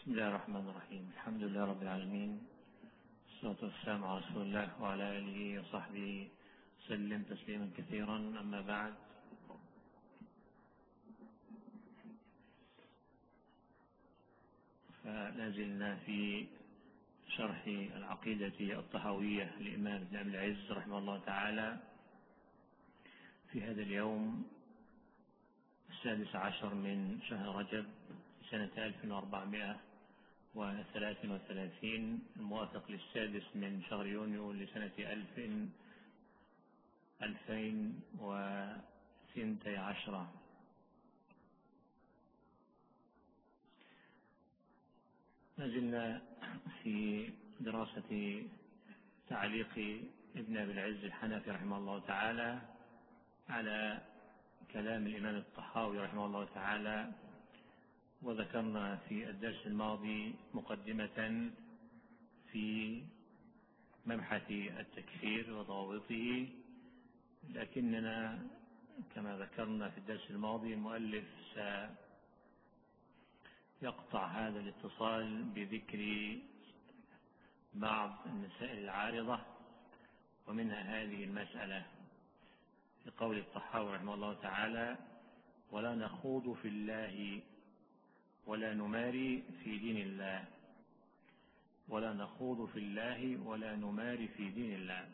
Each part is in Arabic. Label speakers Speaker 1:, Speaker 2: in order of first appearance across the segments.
Speaker 1: بسم الله الرحمن الرحيم. الحمد لله رب العالمين، والصلاة والسلام على رسول الله وعلى آله وصحبه وسلم تسليما كثيرا. أما بعد، فلا زلنا في شرح العقيدة الطحاوية للإمام ابن أبي العز رحمه الله تعالى في هذا اليوم 16 من شهر رجب سنة 1433 الموافق للسادس من شهر يونيو لسنة 2012. ما زلنا في دراسة تعليق ابن أبي العز الحنفي رحمه الله تعالى على كلام الإمام الطحاوي رحمه الله تعالى، وذكرنا في الدرس الماضي مقدمة في مبحث التكفير وضوابطه، لكننا كما ذكرنا في الدرس الماضي المؤلف سيقطع هذا الاتصال بذكر بعض المسائل العارضة، ومنها هذه المسألة في قول الطحاوي رحمه الله تعالى: ولا نخوض في الله ولا نماري في دين الله. ولا نخوض في الله ولا نماري في دين الله.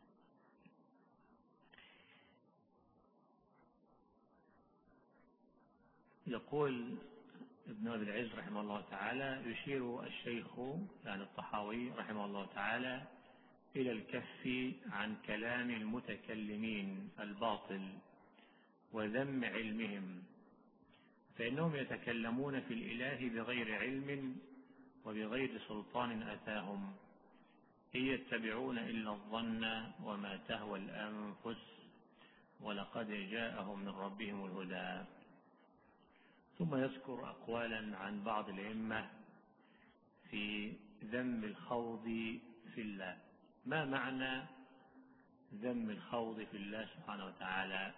Speaker 1: يقول ابن أبي العز رحمه الله تعالى: يشير الشيخ يعني الطحاوي رحمه الله تعالى إلى الكف عن كلام المتكلمين الباطل وذم علمهم، فإنهم يتكلمون في الإله بغير علم وبغير سلطان أتاهم، إن يتبعون إلا الظن وما تهوى الأنفس ولقد جاءهم من ربهم الهدى. ثم يذكر أقوالا عن بعض الأئمة في ذم الخوض في الله. ما معنى ذم الخوض في الله سبحانه وتعالى؟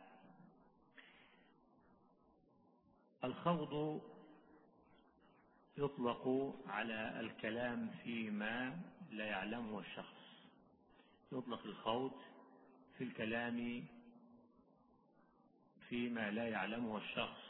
Speaker 1: الخوض يطلق على الكلام فيما لا يعلمه الشخص. يطلق الخوض في الكلام فيما لا يعلمه الشخص.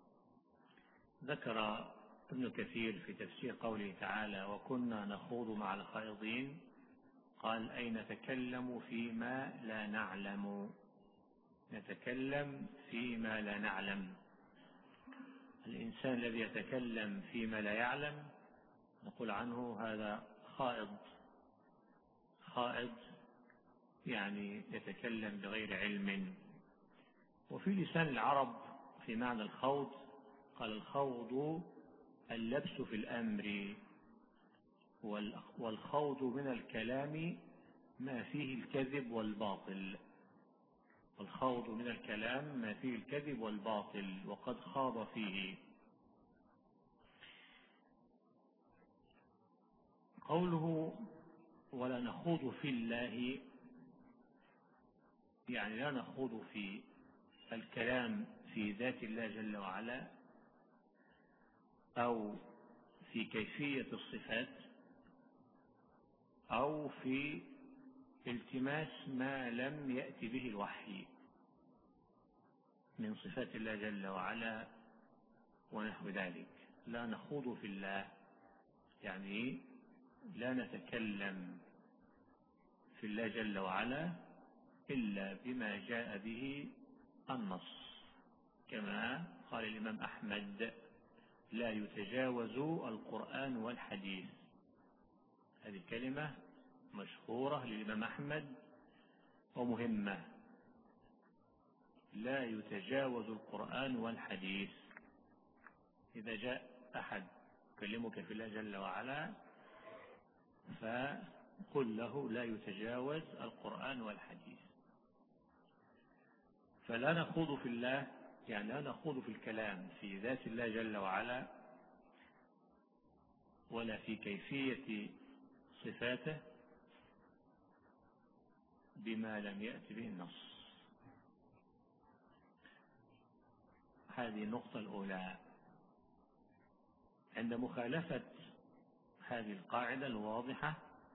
Speaker 1: ذكر ابن كثير في تفسير قوله تعالى: وكنا نخوض مع الخائضين، قال: أي نتكلم فيما لا نعلم. نتكلم فيما لا نعلم. الإنسان الذي يتكلم فيما لا يعلم نقول عنه هذا خائض. خائض يعني يتكلم بغير علم. وفي لسان العرب في معنى الخوض قال: الخوض اللبس في الأمر، والخوض من الكلام ما فيه الكذب والباطل. والخوض من الكلام ما فيه الكذب والباطل وقد خاض فيه. قوله ولا نخوض في الله يعني لا نخوض في الكلام في ذات الله جل وعلا أو في كيفية الصفات أو في التماس ما لم يأتي به الوحي من صفات الله جل وعلا ونحو ذلك. لا نخوض في الله يعني لا نتكلم في الله جل وعلا إلا بما جاء به النص، كما قال الإمام أحمد: لا يتجاوز القرآن والحديث. هذه كلمة مشهورة للإمام أحمد ومهمة: لا يتجاوز القرآن والحديث. إذا جاء أحد يكلمك في الله جل وعلا فقل له لا يتجاوز القرآن والحديث. فلا نخوض في الله يعني لا نخوض في الكلام في ذات الله جل وعلا ولا في كيفية صفاته بما لم يأتي به النص. هذه النقطة الأولى. عند مخالفة هذه القاعدة الواضحة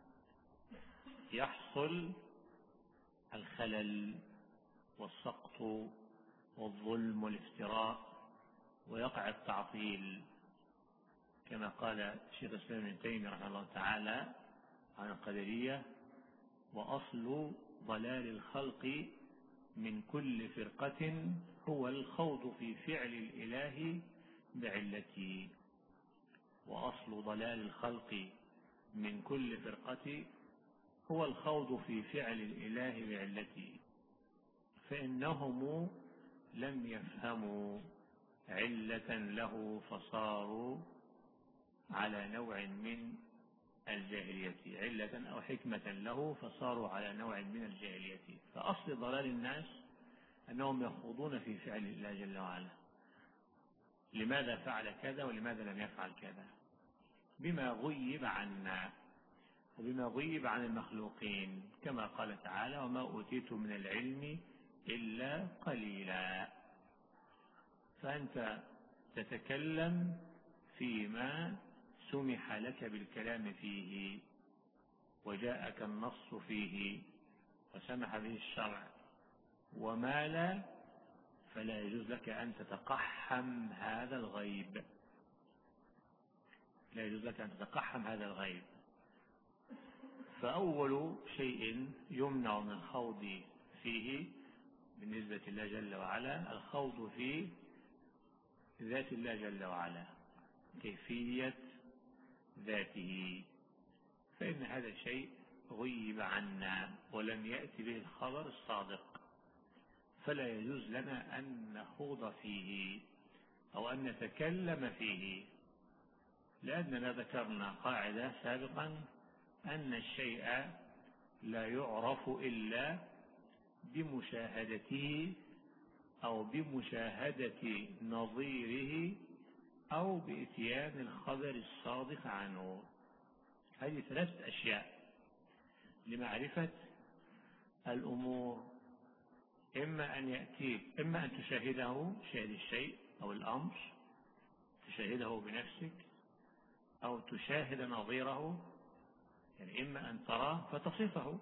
Speaker 1: يحصل الخلل والسقط والظلم والافتراء ويقع التعطيل، كما قال شيخ الإسلام ابن تيمية رحمه الله تعالى عن القدرية: وأصل ضلال الخلق من كل فرقة هو الخوض في فعل الإله بعلته. وأصل ضلال الخلق من كل فرقة هو الخوض في فعل الإله بعلته، فإنهم لم يفهموا علة له فصاروا على نوع من الجاهلية، علة أو حكمة له فصاروا على نوع من الجاهلية. فأصل ضلال الناس أنهم يخوضون في فعل الله جل وعلا، لماذا فعل كذا ولماذا لم يفعل كذا، بما غيب عنا وبما غيب عن المخلوقين، كما قال تعالى: وما أوتيت من العلم إلا قليلا. فأنت تتكلم فيما سمح لك بالكلام فيه وجاءك النص فيه وسمح به الشرع، وما لا فلا يجوز لك أن تتقحم هذا الغيب، لا يجوز لك أن تتقحم هذا الغيب. فأول شيء يمنع من الخوض فيه بالنسبة لله جل وعلا الخوض في ذات الله جل وعلا، كيفية ذاته، فإن هذا الشيء غيب عنا ولم يأتي به الخبر الصادق، فلا يجوز لنا أن نخوض فيه أو أن نتكلم فيه، لأننا ذكرنا قاعدة سابقا أن الشيء لا يعرف إلا بمشاهدته أو بمشاهدة نظيره أو بإتيان الخبر الصادق عنه. هذه ثلاثة أشياء لمعرفة الأمور: إما أن تشاهده، شاهد الشيء أو الأمر، تشاهده بنفسك، أو تشاهد نظيره، يعني إما أن تراه فتصفه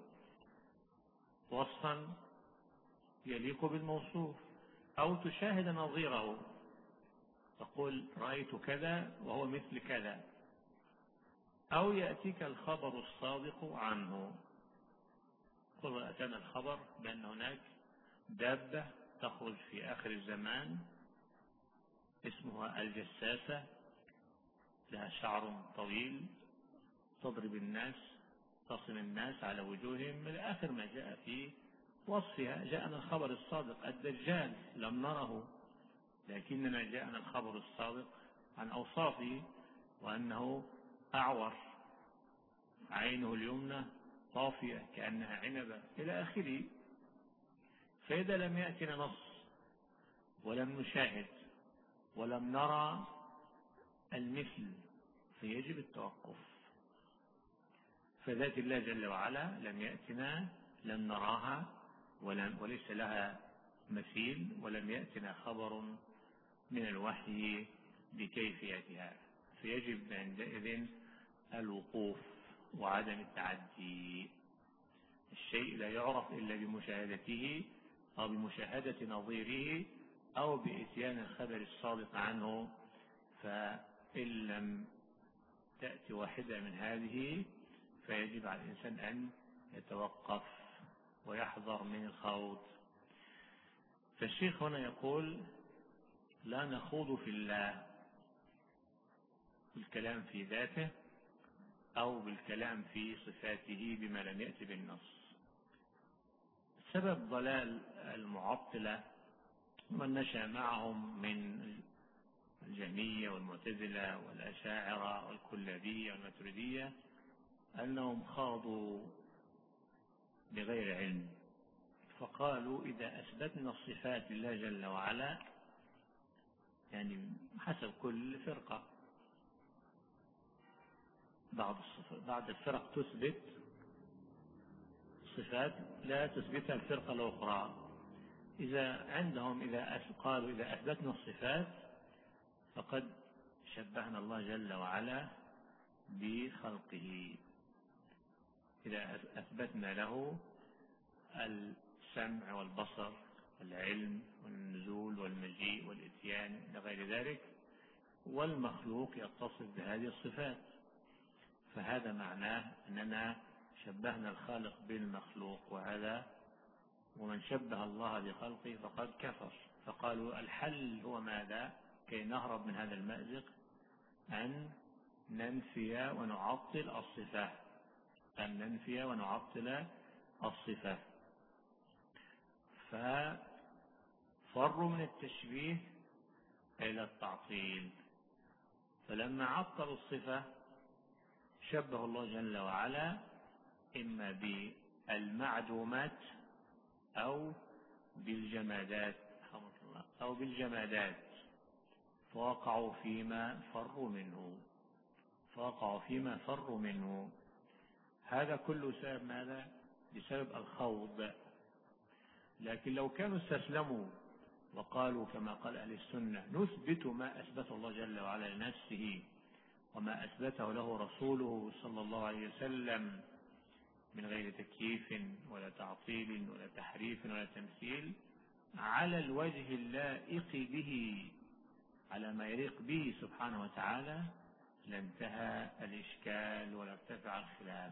Speaker 1: وصفا يليق بالموصوف، أو تشاهد نظيره تقول رأيت كذا وهو مثل كذا، أو يأتيك الخبر الصادق عنه. قل أتانا الخبر بأن هناك دابة تخرج في آخر الزمان اسمها الجساسة، لها شعر طويل تضرب الناس، تصم الناس على وجوههم، إلى آخر ما جاء في وصفها. جاءنا الخبر الصادق. الدجال لم نره، لكننا جاءنا الخبر الصادق عن أوصافه، وأنه أعور، عينه اليمنى طافية كأنها عنبة، إلى آخره. فإذا لم يأتنا نص ولم نشاهد ولم نرى المثل فيجب التوقف. فذات الله جل وعلا لم يأتنا، لم نراها، وليس لها مثيل، ولم يأتنا خبر من الوحي بكيفيتها، فيجب عندئذ الوقوف وعدم التعدي. الشيء لا يعرف إلا بمشاهدته أو بمشاهدة نظيره أو بإتيان الخبر الصادق عنه، فإن لم تأتي واحدة من هذه فيجب على الإنسان أن يتوقف ويحذر من الخوض. فالشيخ هنا يقول: لا نخوض في الله بالكلام في ذاته أو بالكلام في صفاته بما لم يأتي بالنص. سبب ضلال المعطلة ومن نشأ معهم من الجهمية والمعتزلة والأشاعرة والكلابية والماتريدية أنهم خاضوا بغير علم، فقالوا إذا أثبتنا الصفات لله جل وعلا، يعني حسب كل فرقة، بعض الفرق تثبت صفات لا تثبتها الفرقة الأخرى. قالوا إذا أثبتنا الصفات فقد شبهنا الله جل وعلا بخلقه. إذا أثبتنا له السمع والبصر والعلم والنزول والمجيء والإتيان إلى غير ذلك، والمخلوق يتصف بهذه الصفات، فهذا معناه أننا شبهنا الخالق بالمخلوق، ومن شبه الله بخلقه فقد كفر. فقالوا الحل هو ماذا كي نهرب من هذا المأزق؟ أن ننفي ونعطل الصفة. ففروا من التشبيه إلى التعطيل. فلما عطلوا الصفة شبه الله جل وعلا إما بالمعدومات أو بالجمادات فوقعوا فيما فروا منه. هذا كله سبب ماذا؟ بسبب الخوض. لكن لو كانوا استسلموا وقالوا كما قال أهل السنة نثبت ما أثبته الله جل وعلا لنفسه وما أثبته له رسوله صلى الله عليه وسلم من غير تكييف ولا تعطيل ولا تحريف ولا تمثيل على الوجه اللائق به، على ما يليق به سبحانه وتعالى، لانتهى الإشكال ولا ارتفع الخلاف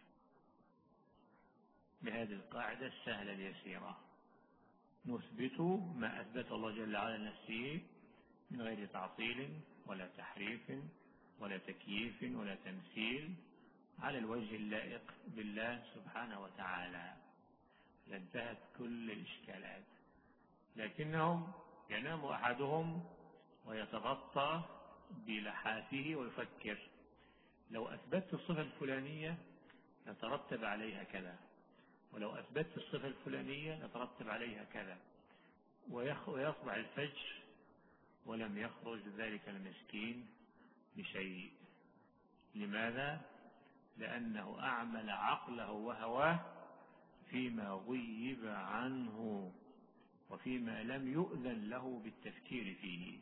Speaker 1: بهذه القاعدة السهلة اليسيرة: نثبت ما أثبت الله جل وعلا لنفسه من غير تعطيل ولا تحريف ولا تكييف ولا تمثيل على الوجه اللائق بالله سبحانه وتعالى، لانتهت كل الإشكالات. لكنهم ينام أحدهم ويتغطى بلحافه ويفكر: لو أثبتت الصفة الفلانية يترتب عليها كذا، ولو أثبتت الصفة الفلانية يترتب عليها كذا، ويصبح الفجر ولم يخرج ذلك المسكين بشيء. لماذا؟ لأنه أعمل عقله وهواه فيما غيب عنه وفيما لم يؤذن له بالتفكير فيه.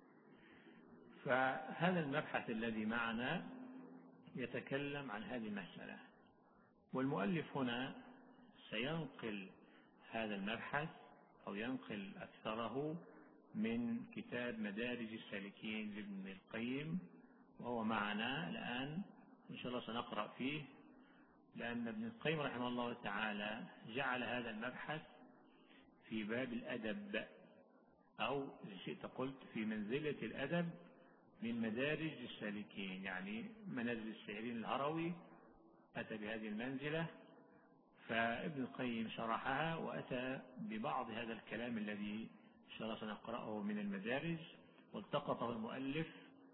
Speaker 1: فهذا المبحث الذي معنا يتكلم عن هذه المسألة، والمؤلف هنا سينقل هذا المبحث أو ينقل أكثره من كتاب مدارج السالكين لابن القيم، وهو معنا الآن إن شاء الله سنقرأ فيه، لأن ابن القيم رحمه الله تعالى جعل هذا المبحث في باب الأدب، أو إذا شئت قلت في منزلة الأدب من مدارج السالكين، يعني منازل السائرين الهروي أتى بهذه المنزلة، فابن القيم شرحها وأتى ببعض هذا الكلام الذي إن شاء الله سنقرأه من المدارج، والتقطه المؤلف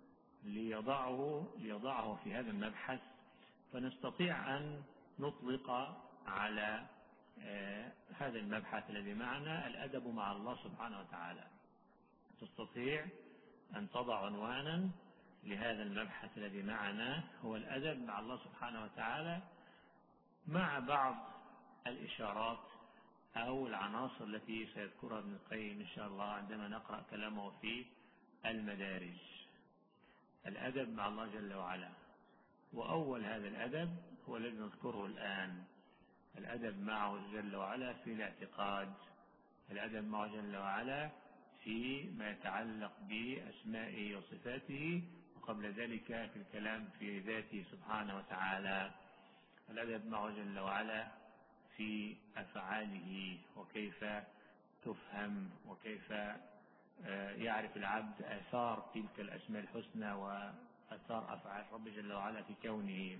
Speaker 1: ليضعه في هذا المبحث، فنستطيع أن نطلق على هذا المبحث الذي معنا الأدب مع الله سبحانه وتعالى. تستطيع أن تضع عنوانا لهذا المبحث الذي معنا هو الأدب مع الله سبحانه وتعالى، مع بعض الإشارات أو العناصر التي سيذكرها ابن القيم إن شاء الله عندما نقرأ كلامه في المدارج. الأدب مع الله جل وعلا، وأول هذا الأدب هو الذي نذكره الآن: الأدب معه جل وعلا في الاعتقاد، الأدب معه جل وعلا في ما يتعلق بأسمائه وصفاته، وقبل ذلك في الكلام في ذاته سبحانه وتعالى، الأدب معه جل وعلا في أفعاله وكيف تفهم وكيف يعرف العبد آثار تلك الأسماء الحسنى وآثار أفعال رب جل وعلا في كونه.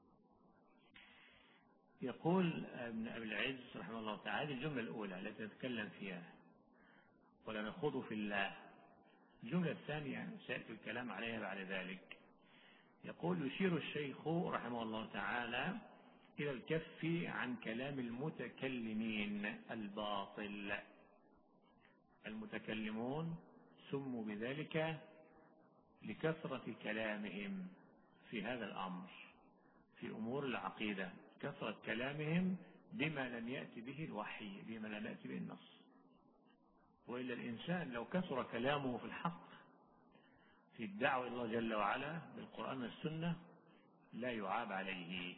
Speaker 1: يقول ابن أبي العز رحمه الله تعالى الجملة الأولى التي نتكلم فيها: ولا نخوض في الله. الجملة الثانية سيأتي الكلام عليها بعد ذلك. يقول: يشير الشيخ رحمه الله تعالى إلى الكف عن كلام المتكلمين الباطل. المتكلمون سموا بذلك لكثرة كلامهم في هذا الأمر، في أمور العقيدة، كثرة كلامهم بما لم يأتي به الوحي، بما لم يأتي به النص. وإلا الإنسان لو كثر كلامه في الحق في الدعوة إلى الله جل وعلا بالقرآن والسنة لا يعاب عليه،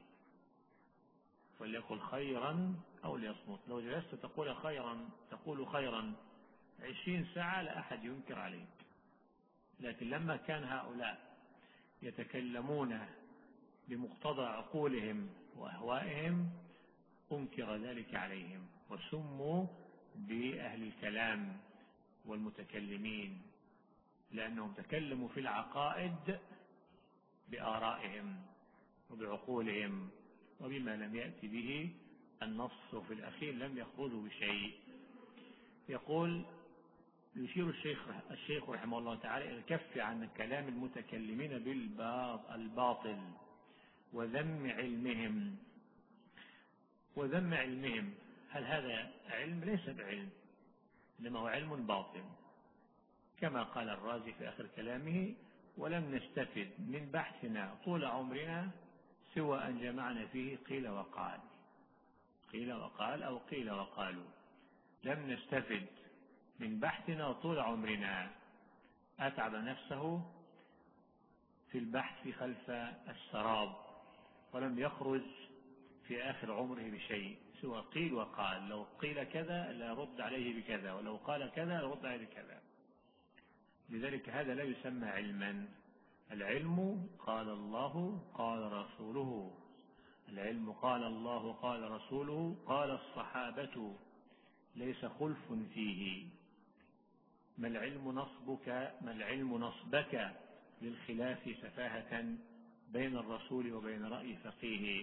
Speaker 1: وليقل خيرا أو ليصمت. لو جلست تقول خيرا 20 ساعة لا أحد ينكر عليك، لكن لما كان هؤلاء يتكلمون بمقتضى عقولهم وأهوائهم أنكر ذلك عليهم، وسموا بأهل الكلام والمتكلمين، لأنهم تكلموا في العقائد بآرائهم وبعقولهم وبما لم يأتي به النص، وفي الأخير لم يخرجوا بشيء. يشير الشيخ رحمه الله تعالى إلى الكف عن كلام المتكلمين بالباطل وذم علمهم. هل هذا علم؟ ليس بعلم، إنما هو علم باطل، كما قال الرازي في آخر كلامه: ولم نستفد من بحثنا طول عمرنا سوى أن جمعنا فيه قيل وقال أو قيل وقالوا. لم نستفد من بحثنا طول عمرنا، أتعب نفسه في البحث خلف السراب، ولم يخرج في آخر عمره بشيء سوى قيل وقال. لو قيل كذا لا رد عليه بكذا، ولو قال كذا لا رد عليه بكذا. لذلك هذا لا يسمى علما. العلم قال الله قال رسوله، العلم قال الله قال رسوله قال الصحابة، ليس خلف فيه. ما العلم نصبك للخلاف سفاهة بين الرسول وبين رأي فقيه.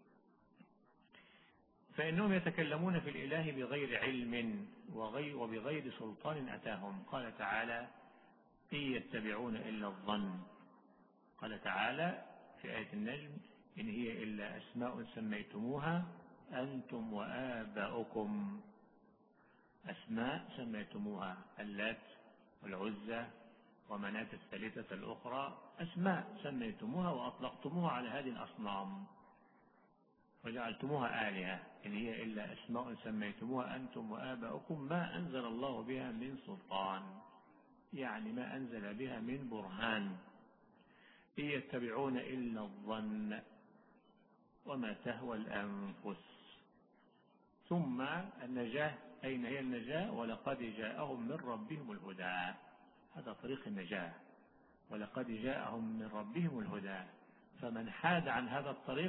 Speaker 1: فإنهم يتكلمون في الإله بغير علم وبغير سلطان أتاهم. قال تعالى: إن يتبعون إلا الظن. قال تعالى في آية النجم: إن هي إلا أسماء سميتموها أنتم وآباؤكم. أسماء سميتموها، اللات والعزى ومناة الثالثة الأخرى، أسماء سميتموها وأطلقتموها على هذه الأصنام وجعلتموها آلهة. إن هي إلا أسماء سميتموها أنتم وآباؤكم ما أنزل الله بها من سلطان، يعني ما أنزل بها من برهان. إن يتبعون إلا الظن وما تهوى الأنفس. ثم النجاة، أين هي النجاة؟ ولقد جاءهم من ربهم الهدى. هذا طريق النجاة، ولقد جاءهم من ربهم الهدى. فمن حاد عن هذا الطريق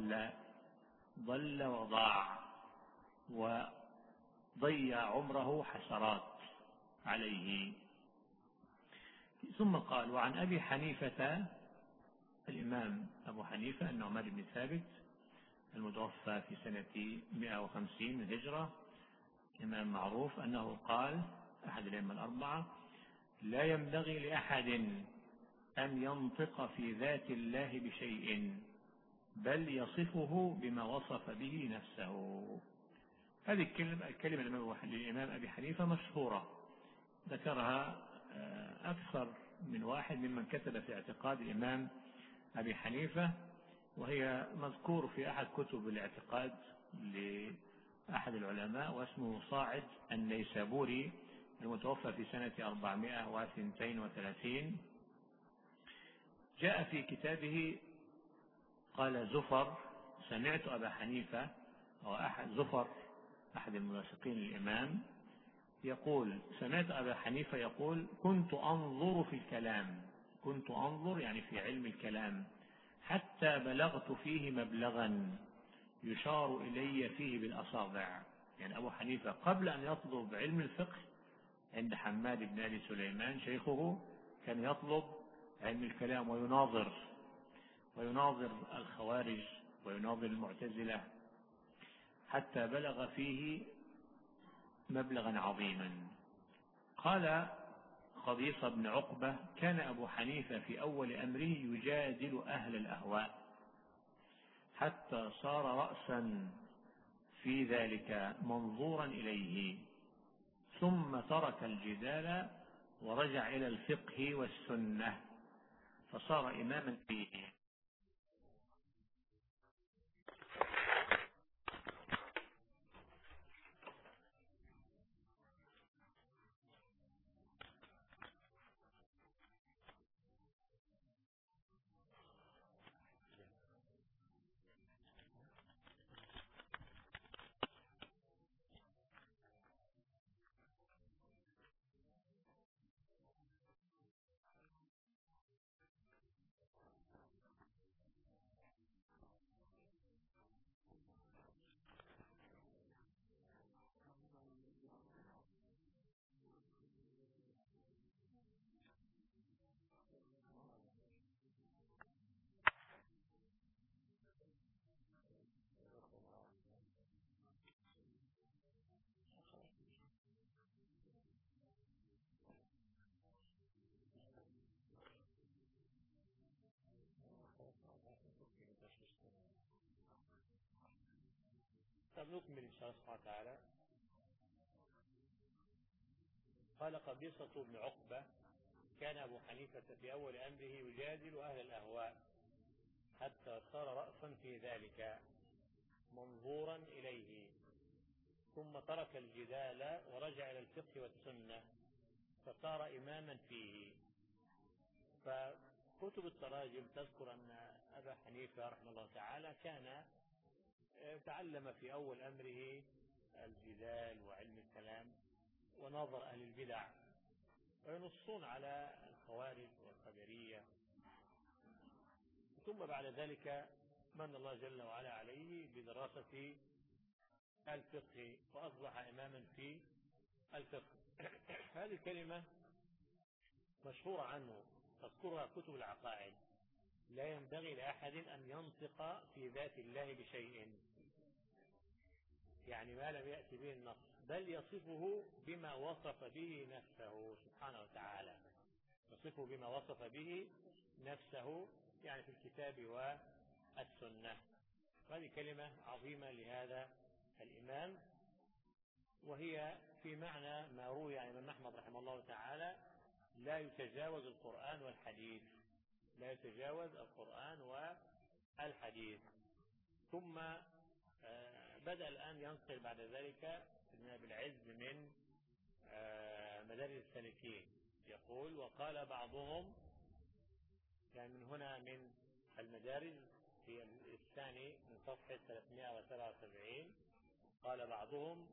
Speaker 1: ضل وضاع وضيع عمره حسرات عليه. ثم قال: وعن أبي حنيفة، الإمام أبو حنيفة النعمان بن ثابت المتوفى في سنة 150 من الهجرة، إمام معروف، أنه قال، أحد الأئمة الأربعة: لا ينبغي لأحد أن ينطق في ذات الله بشيء، بل يصفه بما وصف به نفسه. هذه الكلمة للإمام أبي حنيفة مشهورة، ذكرها أكثر من واحد ممن كتب في اعتقاد الإمام أبي حنيفة، وهي مذكور في أحد كتب الاعتقاد لأحد العلماء، واسمه صاعد النيسابوري المتوفى في سنة 432. جاء في كتابه قال زفر: سمعت أبا حنيفة، أو زفر أحد الملاصقين للإمام، يقول: سمعت أبا حنيفة يقول: كنت أنظر في الكلام، كنت أنظر يعني في علم الكلام، حتى بلغت فيه مبلغا يشار إلي فيه بالأصابع. يعني أبو حنيفة قبل أن يطلب علم الفقه عند حماد بن أبي سليمان شيخه كان يطلب علم الكلام ويناظر الخوارج ويناظر المعتزلة، حتى بلغ فيه مبلغا عظيما. قال قبيصة بن عقبة: كان أبو حنيفة في أول أمره يجادل أهل الأهواء حتى صار رأسا في ذلك منظورا إليه، ثم ترك الجدال ورجع إلى الفقه والسنة فصار إماما فيه. طب نكمل إن شاء الله سبحانه وتعالى. قال قبيصة بن عقبة: كان أبو حنيفة في أول أمره يجادل أهل الأهواء حتى صار رأسا في ذلك منظورا إليه، ثم ترك الجدال ورجع إلى الفقه والسنة فصار إماما فيه. فكتب التراجم تذكر أن أبا حنيفة رحمه الله تعالى كان تعلم في أول أمره الجدال وعلم الكلام ونظر أهل البدع، وينصون على الخوارج والقدرية. ثم بعد ذلك من الله جل وعلا عليه بدراسة الفقه وأصبح إماما في الفقه. هذه كلمة مشهورة عنه تذكرها كتب العقائد: لا ينبغي لأحد أن ينطق في ذات الله بشيء، يعني ما لم يأتي به النص، بل يصفه بما وصف به نفسه سبحانه وتعالى، يصفه بما وصف به نفسه يعني في الكتاب والسنة. هذه كلمة عظيمة لهذا الإمام، وهي في معنى ما روي عن الإمام أحمد رحمه الله تعالى: لا يتجاوز القرآن والحديث، لا يتجاوز القرآن والحديث. ثم بدأ الآن ينقل بعد ذلك ابن أبي العز من مدارج السالكين، يقول: وقال بعضهم، يعني من هنا من المدارج في الثاني من صفحة 377، قال بعضهم: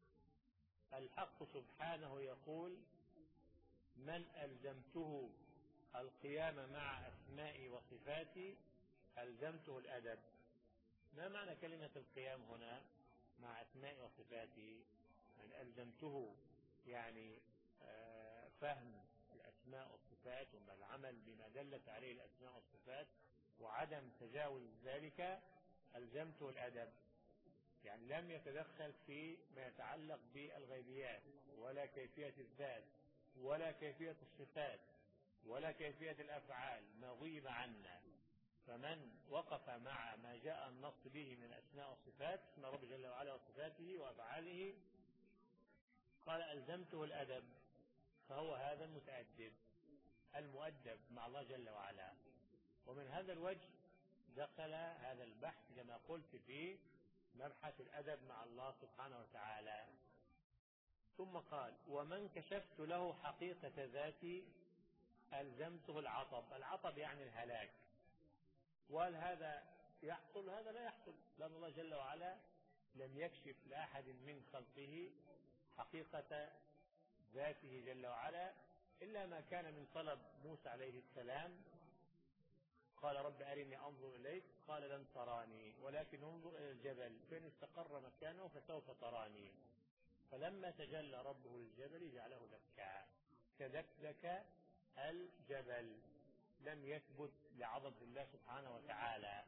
Speaker 1: الحق سبحانه يقول: من ألزمته القيام مع أسمائي وصفاتي ألزمته الأدب. ما معنى كلمة القيام هنا مع أسمائي وصفاتي؟ من ألزمته يعني فهم الأسماء والصفات والعمل بما دلت عليه الأسماء والصفات وعدم تجاوز ذلك ألزمته الأدب، يعني لم يتدخل في ما يتعلق بالغيبيات ولا كيفية الذات ولا كيفية الصفات ولا كيفية الأفعال ما غيب عنا. فمن وقف مع ما جاء النص به من الأسماء والصفات، اسم رب جل وعلا وصفاته وأفعاله، قال ألزمته الأدب، فهو هذا المتأدب المؤدب مع الله جل وعلا. ومن هذا الوجه دخل هذا البحث كما قلت في مبحث الأدب مع الله سبحانه وتعالى. ثم قال: ومن كشفت له حقيقة ذاتي ألزمته العطب. العطب يعني الهلاك. وهل هذا يحصل؟ هذا لا يحصل، لأن الله جل وعلا لم يكشف لأحد من خلقه حقيقة ذاته جل وعلا إلا ما كان من طلب موسى عليه السلام. قال: رب أرني أنظر إليك، قال: لن تراني ولكن انظر إلى الجبل فإن استقر مكانه فسوف تراني. فلما تجلى ربه للجبل جعله دكا كدكدك الجبل، لم يثبت لعظمة الله سبحانه وتعالى.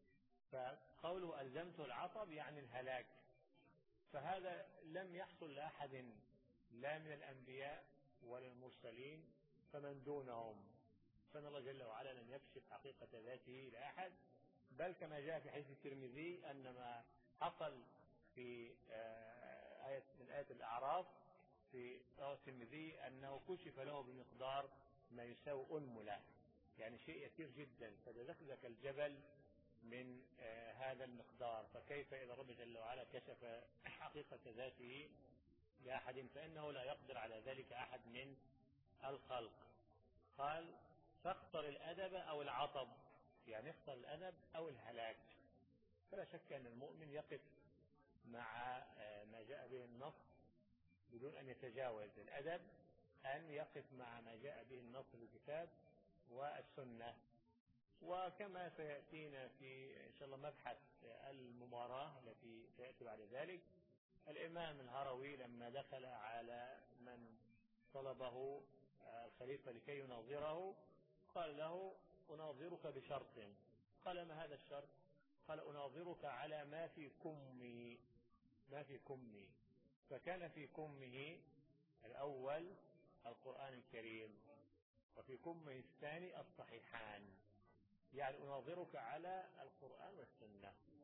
Speaker 1: فقوله ألزمته العطب يعني الهلاك، فهذا لم يحصل لأحد لا من الأنبياء ولا المرسلين فمن دونهم، فإن الله جل وعلا لم يكشف حقيقة ذاته لأحد. بل كما جاء في حديث الترمذي أن ما حصل في آية من آية الأعراف في رواه الترمذي أنه كشف له بمقدار ما يساوي أنملة، يعني شيء يسير جدا، فذلك الجبل من هذا المقدار، فكيف إذا رب جل وعلا كشف حقيقة ذاته لأحد؟ فإنه لا يقدر على ذلك أحد من الخلق. قال: فاختر الأدب أو العطب، يعني اختر الأدب أو الهلاك. فلا شك أن المؤمن يقف مع ما جاء به النص بدون أن يتجاوز. الأدب أن يقف مع ما جاء به النص في الكتاب والسنة. وكما سيأتينا في إن شاء الله مبحث المماراة التي سيأتي بعد ذلك، الإمام الهروي لما دخل على من طلبه الخليفة لكي يناظره قال له: أناظرك بشرط. قال: ما هذا الشرط؟ قال: أناظرك على ما في كمي. ما في كمي. فكان في كمه الأول القرآن الكريم، وفي كمه الثاني الصحيحان، يعني أناظرك على القرآن والسنة.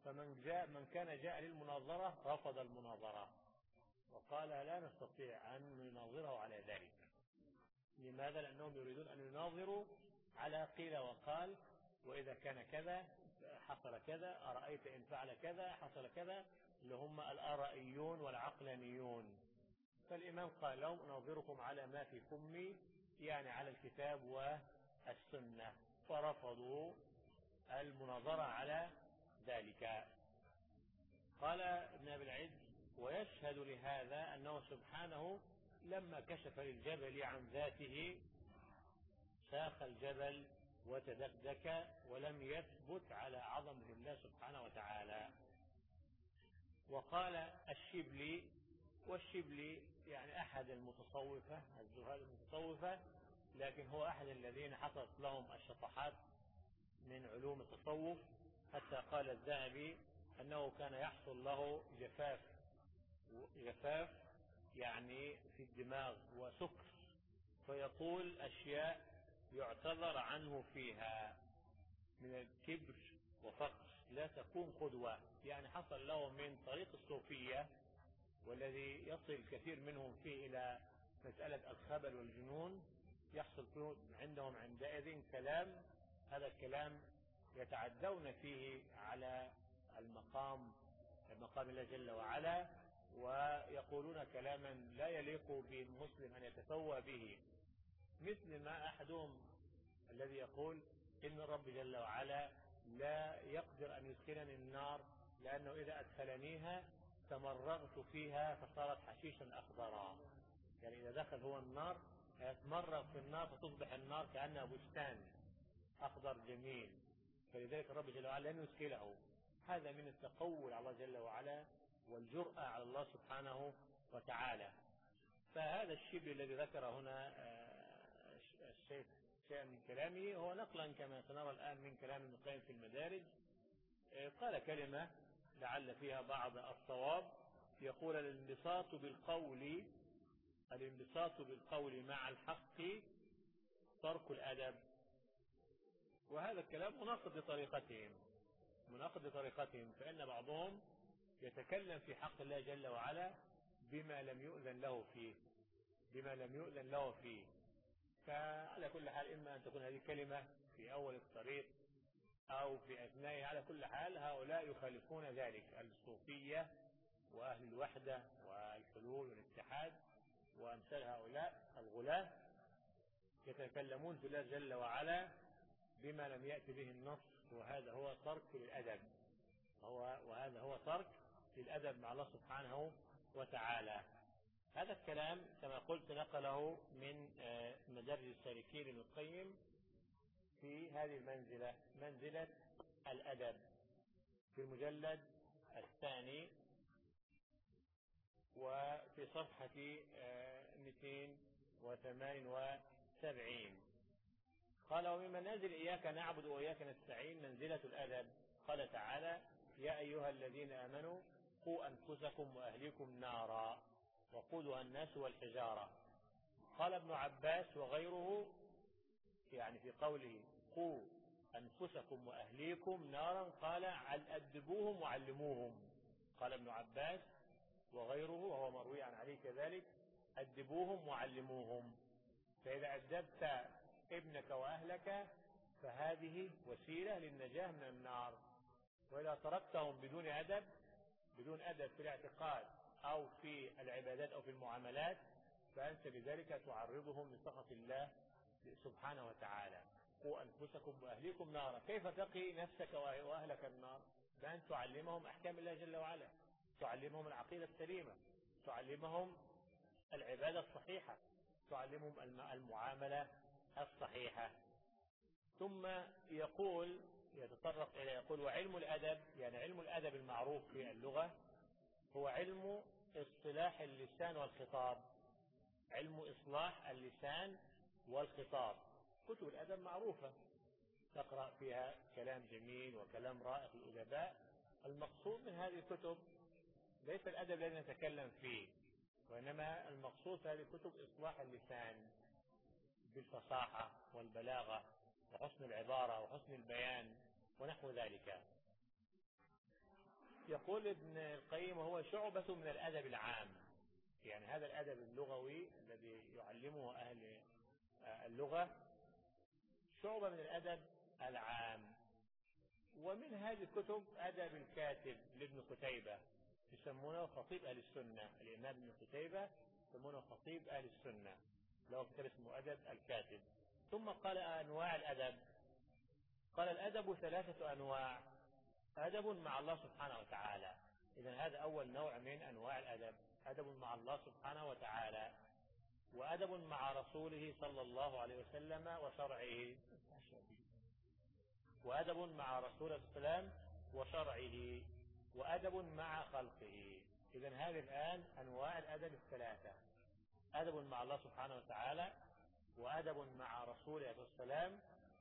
Speaker 2: من كان جاء للمناظرة رفض المناظرة وقال لا نستطيع أن نناظره على ذلك. لماذا؟ لأنهم يريدون أن يناظروا على قيل وقال، وإذا كان كذا حصل كذا، أرأيت إن فعل كذا حصل كذا، اللي هم الآرائيون والعقلانيون. فالإمام قال لهم أناظركم على ما في فمي، يعني على الكتاب والسنة، فرفضوا المناظرة على ذلك. قال ابن أبي العز: ويشهد لهذا أنه سبحانه لما كشف للجبل عن ذاته ساق الجبل وتدكدك ولم يثبت على عظمة الله سبحانه وتعالى. وقال الشبلي، والشبلي يعني أحد المتصوفة الزهاد المتصوفة، لكن هو أحد الذين حصلت لهم الشطحات من علوم التصوف، حتى قال الذهبي أنه كان يحصل له جفاف يعني في الدماغ وسكر، فيقول أشياء يعتذر عنه فيها من الكبر وفقر لا تكون قدوة. يعني حصل له من طريق الصوفية، والذي يصل كثير منهم فيه إلى مسألة الخبل والجنون، يحصل عندهم عندئذ كلام، هذا الكلام يتعدون فيه على مقام الله جل وعلا، ويقولون كلاما لا يليق بالمسلم أن يتفوه به، مثل ما أحدهم الذي يقول إن الرب جل وعلا لا يقدر أن يدخلني النار، لأنه إذا أدخلنيها تمرغت فيها فصارت حشيشا أخضرا. يعني إذا دخل هو النار يتمرغ في النار فتصبح النار كأنها بستان أخضر جميل، فلذلك الرب جل وعلا لن يدخله. هذا من التقول على الله جل وعلا والجرأة على الله سبحانه وتعالى. فهذا الشبه الذي ذكر هنا الشيخ شيء من كلامه هو نقلا كما سنرى الآن من كلام ابن القيم في المدارج. قال كلمة لعل فيها بعض الصواب، يقول الانبساط بالقول مع الحق ترك الأدب. وهذا الكلام مناقض لطريقتهم، فإن بعضهم يتكلم في حق الله جل وعلا بما لم يؤذن له فيه. فعلى كل حال إما أن تكون هذه كلمة في أول الطريق أو في أثنائه، على كل حال هؤلاء يخالفون ذلك، الصوفية وأهل الوحدة والحلول والاتحاد وأمثال هؤلاء الغلاة يتكلمون في الله جل وعلا بما لم يأتي به النص، وهذا هو ترك للأدب مع الله سبحانه وتعالى. هذا الكلام كما قلت نقله من مدارج السالكين ابن القيم في هذه المنزلة، منزلة الأدب، في المجلد الثاني وفي صفحة 278. قال: ومن منازل إياك نعبد وإياك نستعين منزلة الأدب. قال تعالى: يا أيها الذين آمنوا قوا أنفسكم وأهليكم نارا وقودها الناس والحجارة. قال ابن عباس وغيره، يعني في قوله قوا أنفسكم وأهليكم نارا قال أدبوهم وعلموهم. قال ابن عباس وغيره وهو مروي عن علي كذلك: أدبوهم وعلموهم. فإذا أدبت ابنك وأهلك فهذه وسيلة للنجاة من النار، وإذا تركتهم بدون أدب في الاعتقاد أو في العبادات أو في المعاملات فأنت بذلك تعرضهم لسخط الله سبحانه وتعالى. قوا أنفسكم وأهليكم نارا. كيف تقي نفسك وأهلك النار؟ بأن تعلمهم أحكام الله جل وعلا، تعلمهم العقيدة السليمة، تعلمهم العبادة الصحيحة، تعلمهم المعاملة الصحيحة. ثم يقول وعلم الأدب، يعني علم الأدب المعروف في اللغة هو علم اصطلاح اللسان والخطاب، علم إصلاح اللسان والخطاب. كتب الأدب معروفة تقرأ فيها كلام جميل وكلام رائق للأدباء. المقصود من هذه الكتب ليس الأدب الذي نتكلم فيه، وإنما المقصود في هذه الكتب إصلاح اللسان بالفصاحة والبلاغة وحسن العبارة وحسن البيان ونحو ذلك. يقول ابن القيم وهو شعبة من الأدب العام، يعني هذا الأدب اللغوي الذي يعلمه أهل اللغة شعبة من الأدب العام. ومن هذه الكتب أدب الكاتب لابن قتيبة، يسمونه خطيب أهل السنة، الإمام ابن قتيبة يسمونه خطيب أهل السنة، له كتاب اسمه أدب الكاتب. ثم قال أنواع الأدب، قال الأدب 3 أنواع: أدب مع الله سبحانه وتعالى، إذن هذا أول نوع من أنواع الأدب، أدب مع الله سبحانه وتعالى، وأدب مع رسوله صلى الله عليه وسلم وشرعه، وأدب مع رسول السلام وشرعه، وأدب مع خلقه. إذن هذه الآن أنواع الأدب 3: أدب مع الله سبحانه وتعالى، وأدب مع رسوله عليه السلام،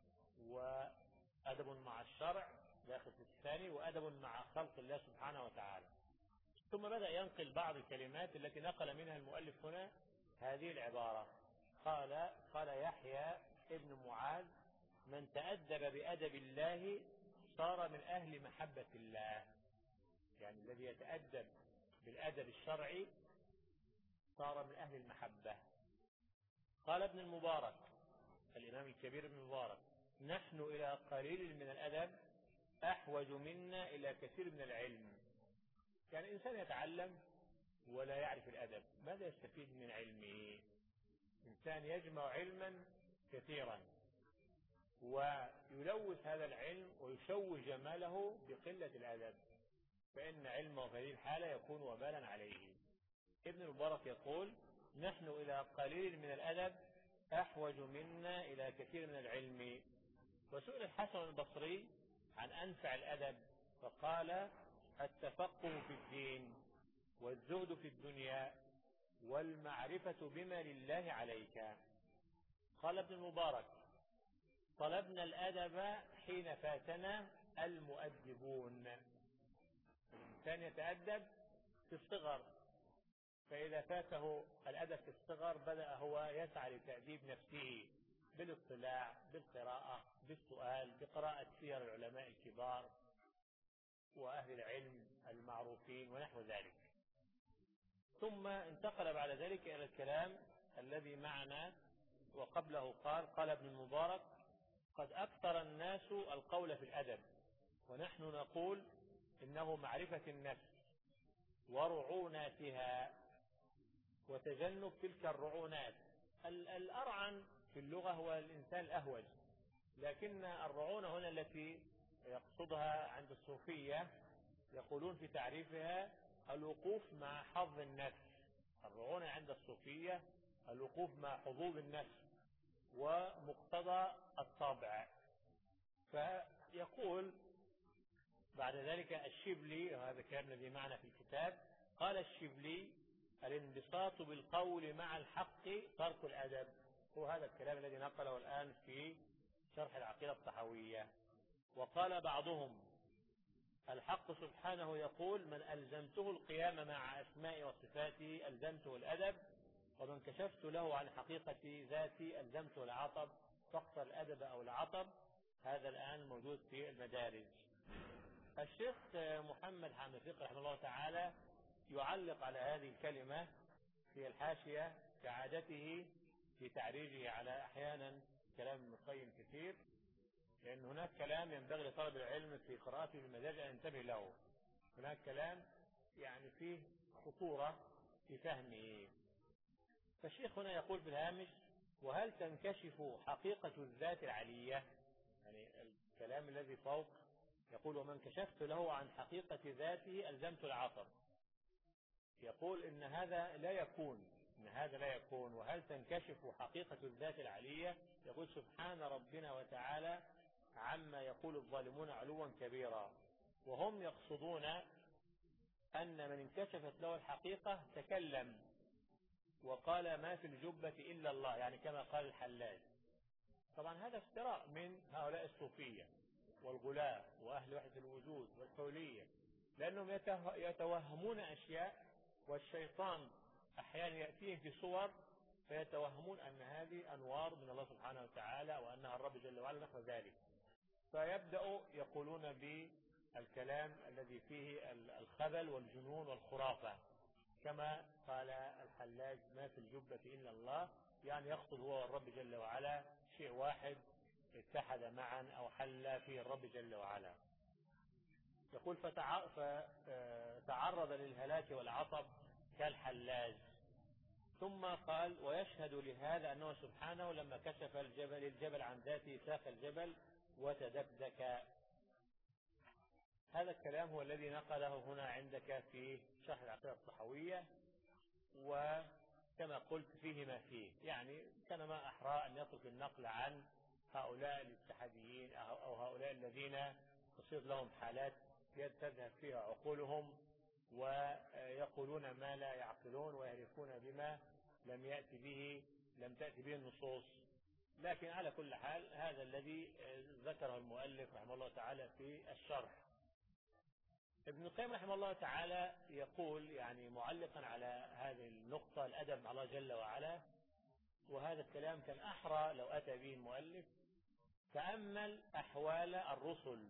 Speaker 2: وأدب مع الشرع داخل في الثاني، وأدب مع خلق الله سبحانه وتعالى. ثم بدأ ينقل بعض الكلمات التي نقل منها المؤلف هنا هذه العبارة. قال يحيى ابن معاذ: من تأدب بأدب الله صار من أهل محبة الله، يعني الذي يتأدب بالأدب الشرعي صار من أهل المحبة. قال ابن المبارك، الإمام الكبير ابن المبارك: نحن إلى قليل من الأدب أحوج منا إلى كثير من العلم. يعني إنسان يتعلم ولا يعرف الأدب ماذا يستفيد من علمه؟ إنسان يجمع علما كثيرا ويلوث هذا العلم ويشوه جماله بقلة الأدب، فإن علمه في هذه الحالة يكون وبالا عليه. ابن المبارك يقول: نحن إلى قليل من الأدب أحوج منا إلى كثير من العلم. وسئل الحسن البصري عن أنفع الأدب فقال: التفقه في الدين، والزهد في الدنيا، والمعرفة بما لله عليك. قال ابن المبارك: طلبنا الأدب حين فاتنا المؤدبون. الإنسان يتأدب في الصغر، فإذا فاته الأدب في الصغر بدأ هو يسعى لتأديب نفسه بالاطلاع، بالقراءة، بالسؤال، بقراءة سير العلماء الكبار وأهل العلم المعروفين ونحو ذلك. ثم انتقل بعد ذلك إلى الكلام الذي معنا، وقبله قال ابن المبارك: قد أكثر الناس القول في الأدب، ونحن نقول إنه معرفة النفس ورعوناتها وتجنب تلك الرعونات. الأرعن في اللغة هو الإنسان الأهوج، لكن الرعونة هنا التي يقصدها عند الصوفية يقولون في تعريفها الوقوف مع حظ النفس. الرعونة عند الصوفية الوقوف مع حظوظ النفس ومقتضى الطبع. فيقول بعد ذلك الشبلي، وهذا الكلام الذي معنا في الكتاب، قال الشبلي: الانبساط بالقول مع الحق ترك الأدب. هو هذا الكلام الذي نقله الآن في شرح العقيدة الطحاوية. وقال بعضهم: الحق سبحانه يقول: من ألزمته القيام مع أسماء وصفاته ألزمته الأدب، ومن كشفت له عن حقيقة ذاتي ألزمته العطب، فاقتل الأدب أو العطب. هذا الآن موجود في المدارج. الشيخ محمد حامد فقه رحمه الله تعالى يعلق على هذه الكلمة في الحاشية كعادته في تعريجه على أحيانا كلام ابن القيم كثير، لأن هناك كلام ينبغي لطالب العلم في قراءته بالمدارج أن ينتبه له. هناك كلام يعني فيه خطورة في فهمه. فالشيخ هنا يقول في الهامش: وهل تنكشف حقيقة الذات العلية؟ يعني الكلام الذي فوق يقول: ومن كشفت له عن حقيقة ذاته ألزمت العطب. يقول إن هذا لا يكون، وهل تنكشف حقيقة الذات العلية؟ يقول: سبحان ربنا وتعالى عما يقول الظالمون علوا كبيرا. وهم يقصدون أن من انكشفت له الحقيقة تكلم وقال: ما في الجبة إلا الله، يعني كما قال الحلاج. طبعا هذا افتراء من هؤلاء الصوفية والغلاة وأهل وحدة الوجود والحولية، لأنهم يتوهمون أشياء، والشيطان أحيانا يأتيهم في صور فيتوهمون أن هذه أنوار من الله سبحانه وتعالى وأنها الرب جل وعلا نحو ذلك، فيبدأوا يقولون الكلام الذي فيه الخبل والجنون والخرافة، كما قال الحلاج ما في الجبة إلا الله، يعني يقصد هو والرب جل وعلا شيء واحد اتحد معا أو حل فيه الرب جل وعلا. يقول فتعرض للهلاك والعصب كالحلاج. ثم قال ويشهد لهذا أنه سبحانه لما كشف الجبل عن ذاته ساق الجبل وتدكدك. هذا الكلام هو الذي نقله هنا عندك في شرح العقيدة الطحوية، وكما قلت فيه ما فيه، يعني كان ما أحرى أن يترك النقل عن هؤلاء الاتحاديين أو هؤلاء الذين تصير لهم حالات تذهب فيها عقولهم ويقولون ما لا يعقلون ويهرفون بما لم تأتي به النصوص. لكن على كل حال هذا الذي ذكره المؤلف رحمه الله تعالى في الشرح. ابن القيم رحمه الله تعالى يقول يعني معلقا على هذه النقطة الأدب مع الله جل وعلا، وهذا الكلام كان أحرى لو أتى به المؤلف: تأمل أحوال الرسل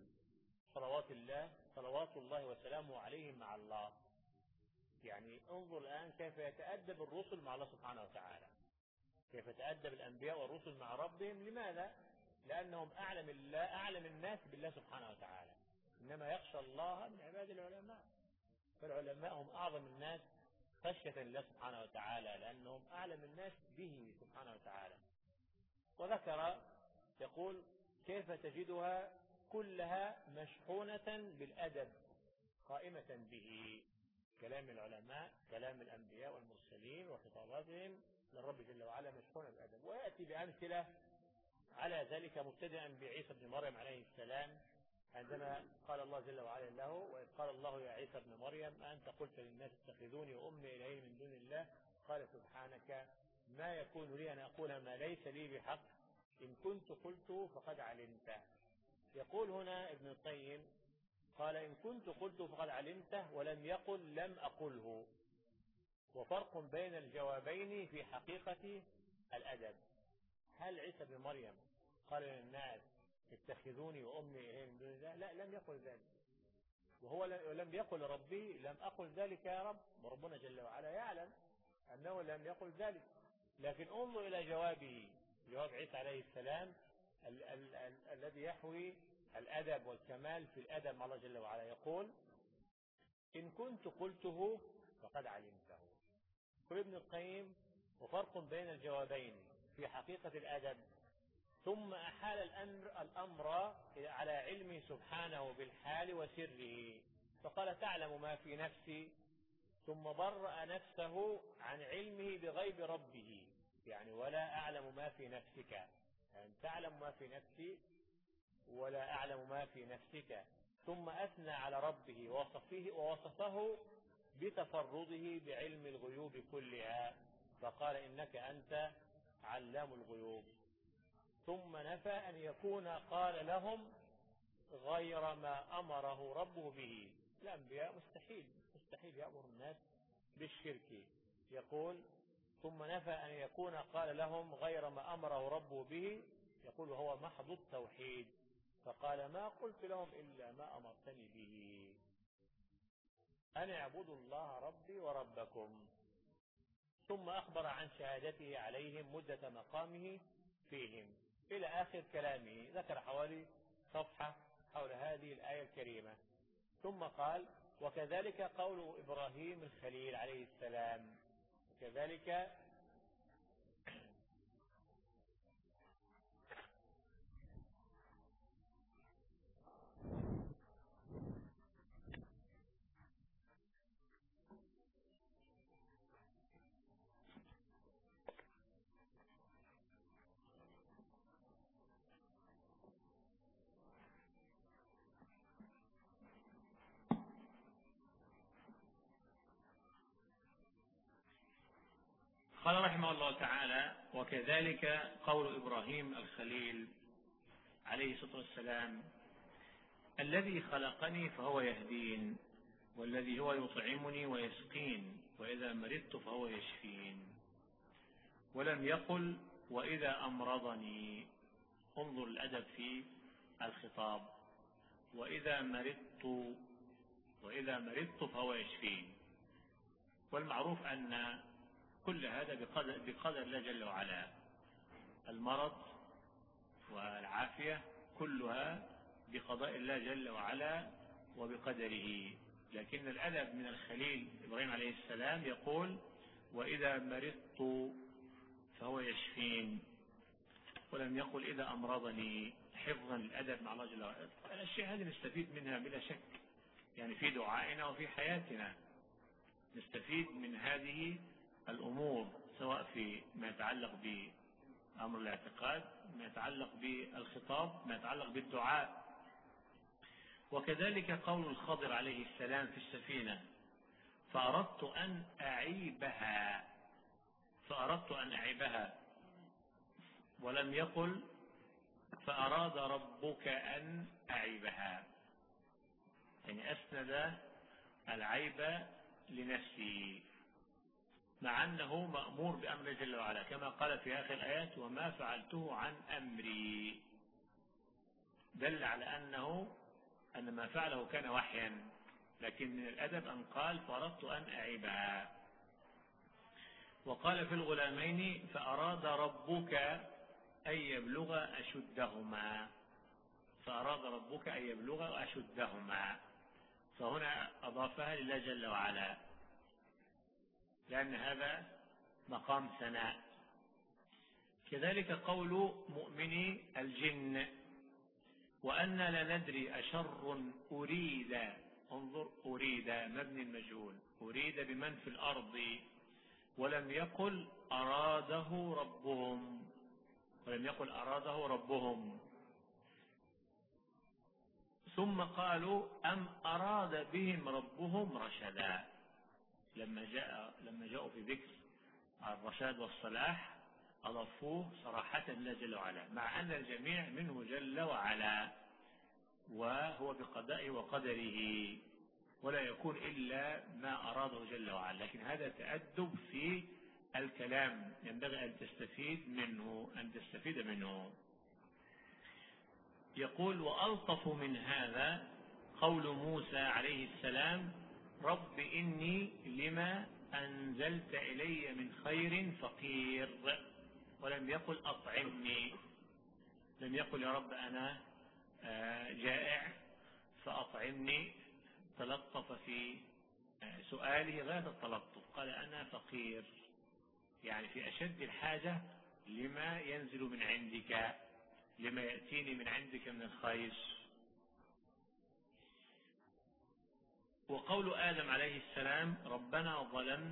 Speaker 2: صلوات الله وسلامه عليهم مع الله. يعني انظر الآن كيف يتأدب الرسل مع الله سبحانه وتعالى، كيف يتأدب الأنبياء والرسل مع ربهم. لماذا؟ لأنهم أعلم الناس بالله سبحانه وتعالى، إنما يخشى الله من عباد العلماء، فالعلماء هم أعظم الناس خشية لله سبحانه وتعالى لأنهم أعلم الناس به سبحانه وتعالى. وذكر يقول كيف تجدها كلها مشحونة بالأدب قائمة به، كلام العلماء كلام الأنبياء والمرسلين وخطاباتهم للرب جل وعلا مشحونة بالأدب. ويأتي بأمثلة على ذلك مبتدئا بعيسى بن مريم عليه السلام، عندما قال الله جل وعلا له: وإذ قال الله يا عيسى ابن مريم أنت قلت للناس اتخذوني وأمي إلهين من دون الله قال سبحانك ما يكون لي أن أقول ما ليس لي بحق إن كنت قلت فقد علمته. يقول هنا ابن القيم قال إن كنت قلت فقد علمته ولم يقل لم أقله، وفرق بين الجوابين في حقيقة الأدب. هل عيسى بن مريم قال للناس اتخذوني وأمي إلهين من دون الله؟ لا، لم يقل ذلك. وهو لم يقل ربي لم أقل ذلك يا رب، وربنا جل وعلا يعلم أنه لم يقل ذلك. لكن انظر إلى جوابه، جواب عيسى عليه السلام الذي يحوي الأدب والكمال في الأدب مع الله جل وعلا. يقول إن كنت قلته فقد علمته. يقول ابن القيم وفرق بين الجوابين في حقيقة الأدب، ثم أحال الأمر على علمه سبحانه بالحال وسره، فقال تعلم ما في نفسي، ثم برأ نفسه عن علمه بغيب ربه، يعني ولا أعلم ما في نفسك، يعني تعلم ما في نفسي ولا أعلم ما في نفسك. ثم أثنى على ربه ووصفه بتفرده بعلم الغيوب كلها، فقال إنك أنت علام الغيوب. ثم نفى أن يكون قال لهم غير ما أمره ربه به. الأنبياء مستحيل يأمر الناس بالشرك. يقول ثم نفى أن يكون قال لهم غير ما أمره ربه به، يقول وهو محض التوحيد، فقال ما قلت لهم إلا ما أمرتني به أن اعبدوا الله ربي وربكم. ثم أخبر عن شهادته عليهم مدة مقامه فيهم إلى آخر كلامه. ذكر حوالي صفحة حول هذه الآية الكريمة. ثم قال وكذلك قول إبراهيم الخليل عليه السلام، وكذلك
Speaker 1: قال رحمه الله تعالى وكذلك قول إبراهيم الخليل عليه الصلاة والسلام الذي خلقني فهو يهدين، والذي هو يطعمني ويسقين، وإذا مرضت فهو يشفين. ولم يقل وإذا أمرضني. انظر الأدب في الخطاب. وإذا مرضت فهو يشفين. والمعروف أن كل هذا بقدر الله جل وعلا، المرض والعافية كلها بقضاء الله جل وعلا وبقدره. لكن الأدب من الخليل إبراهيم عليه السلام يقول وإذا مرضت فهو يشفين، ولم يقل إذا أمرضني، حفظا للأدب مع الله جل وعلا. الأشياء هذه نستفيد منها بلا شك، يعني في دعائنا وفي حياتنا نستفيد من هذه الأمور، سواء في ما يتعلق بأمر الاعتقاد، ما يتعلق بالخطاب، ما يتعلق بالدعاء. وكذلك قول الخضر عليه السلام في السفينة فأردت أن أعيبها، ولم يقل فأراد ربك أن أعيبها، يعني أسند العيب لنفسه، مع أنه مأمور بأمر جل وعلا، كما قال في آخر الآيات وما فعلته عن أمري، دل على أن ما فعله كان وحيا، لكن من الأدب أن قال فأردت أن أعيبها. وقال في الغلامين فأراد ربك أن يبلغ أشدهما، فهنا أضافها لله جل وعلا لأن هذا مقام ثناء. كذلك قول مؤمني الجن وأن لا ندري أشر أريد، انظر أريد مبني المجهول، أريد بمن في الأرض، ولم يقل أراده ربهم، ثم قالوا أم أراد بهم ربهم رشدا، لما جاءوا في ذكر الرشاد والصلاح أضافوه صراحة لله جل وعلا، مع أن الجميع منه جل وعلا وهو بقضائه وقدره، ولا يكون إلا ما أراده جل وعلا. لكن هذا تأدب في الكلام ينبغي أن تستفيد منه. يقول وألطف من هذا قول موسى عليه السلام رب إني لما أنزلت إلي من خير فقير، ولم يقل أطعمني، لم يقل يا رب أنا جائع فأطعمني، تلطف في سؤاله غاية التلطف، قال أنا فقير، يعني في أشد الحاجة لما ينزل من عندك، لما يأتيني من عندك من الخير. وقول آدم عليه السلام ربنا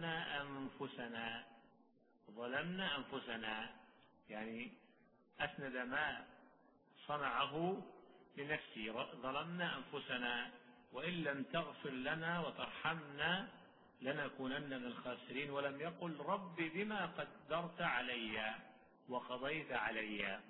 Speaker 1: ظلمنا أنفسنا، يعني أسند ما صنعه لنفسه، ظلمنا أنفسنا وإن لم تغفر لنا وترحمنا لنكونن من الخاسرين، ولم يقل رب بما قدرت علي وقضيت علي.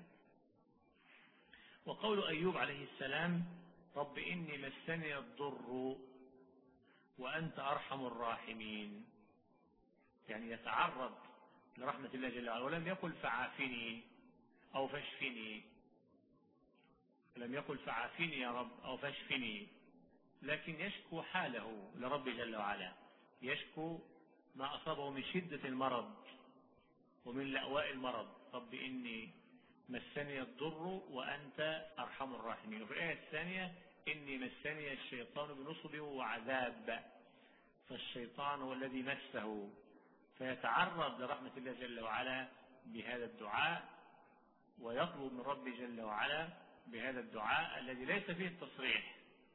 Speaker 1: وقول أيوب عليه السلام رب إني مسني الضر وأنت أرحم الراحمين، يعني يتعرض لرحمة الله جل وعلا، ولم يقل فعافني أو فاشفني، لم يقل فعافني يا رب أو فاشفني، لكن يشكو حاله لرب جل وعلا، يشكو ما أصابه من شدة المرض ومن لأواء المرض، رب إني مسني الضر وأنت أرحم الراحمين. وفي الآية الثانية إني مسني الشيطان بنصب وعذاب، فالشيطان هو الذي مسه، فيتعرض لرحمة الله جل وعلا بهذا الدعاء، ويطلب من رب جل وعلا بهذا الدعاء الذي ليس فيه التصريح.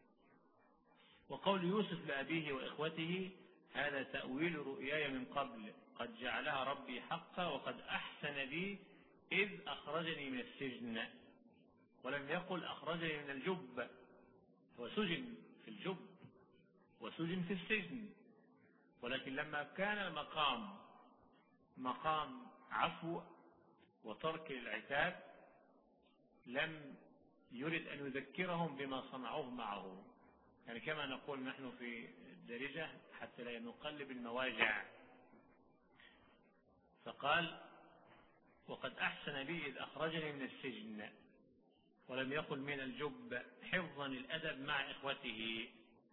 Speaker 1: وقول يوسف لأبيه وإخوته هذا تأويل رؤياي من قبل قد جعلها ربي حقا وقد أحسن بي إذ أخرجني من السجن، ولم يقل أخرجني من الجب، وسجن في الجب وسجن في السجن، ولكن لما كان المقام مقام عفو وترك العتاب لم يرد أن يذكرهم بما صنعوه معه، يعني كما نقول نحن في الدارجة حتى لا نقلب المواجع، فقال وقد أحسن بي إذ أخرجني من السجن، ولم يقل من الجب حفظا للأدب مع إخوته.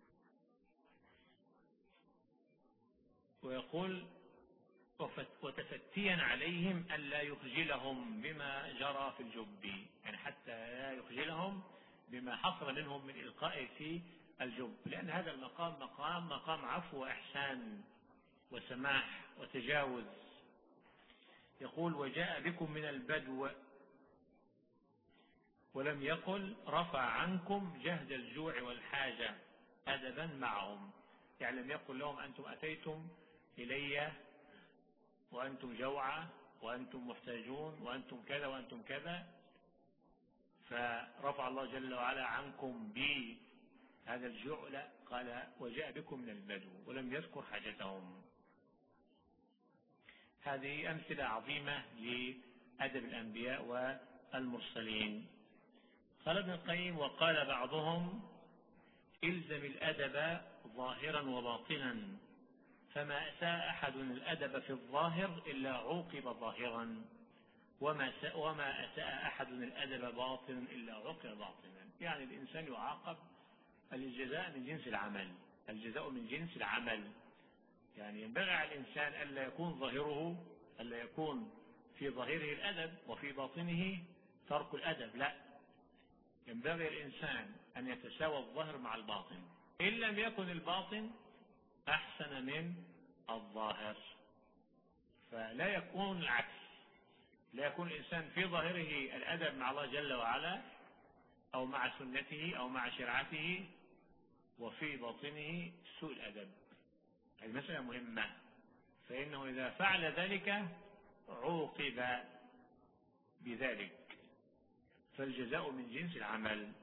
Speaker 1: ويقول وتفتيا عليهم ألا يخجلهم بما جرى في الجب، يعني حتى لا يخجلهم بما حصل منهم من إلقاء في الجب، لأن هذا المقام مقام عفو وإحسان وسماح وتجاوز. يقول وجاء بكم من البدو، ولم يقل رفع عنكم جهد الجوع والحاجة أدبا معهم، يعني لم يقل لهم أنتم أتيتم إلي وأنتم جوعى وأنتم محتاجون وأنتم كذا وأنتم كذا، فرفع الله جل وعلا عنكم بهذا الجوع، لا، قال وجاء بكم من البدو ولم يذكر حاجتهم. هذه أمثلة عظيمة لأدب الأنبياء والمرسلين. قال ابن القيم وقال بعضهم إلزم الأدب ظاهرا وباطنا، فما أساء أحد الأدب في الظاهر إلا عوقب ظاهرا، وما أساء أحد الأدب باطنا إلا عوقب باطنا. يعني الإنسان يعاقب، الجزاء من جنس العمل، الجزاء من جنس العمل. يعني ينبغي على الإنسان ألا يكون ظاهره، ألا يكون في ظاهره الأدب وفي باطنه ترك الأدب، لا، ينبغي الإنسان أن يتساوى الظاهر مع الباطن، إن لم يكن الباطن أحسن من الظاهر. فلا يكون العكس، لا يكون الإنسان في ظاهره الأدب مع الله جل وعلا أو مع سنته أو مع شرعته، وفي باطنه سوء الأدب. هذه مسألة مهمة، فإنه إذا فعل ذلك عوقب بذلك، فالجزاء من جنس العمل.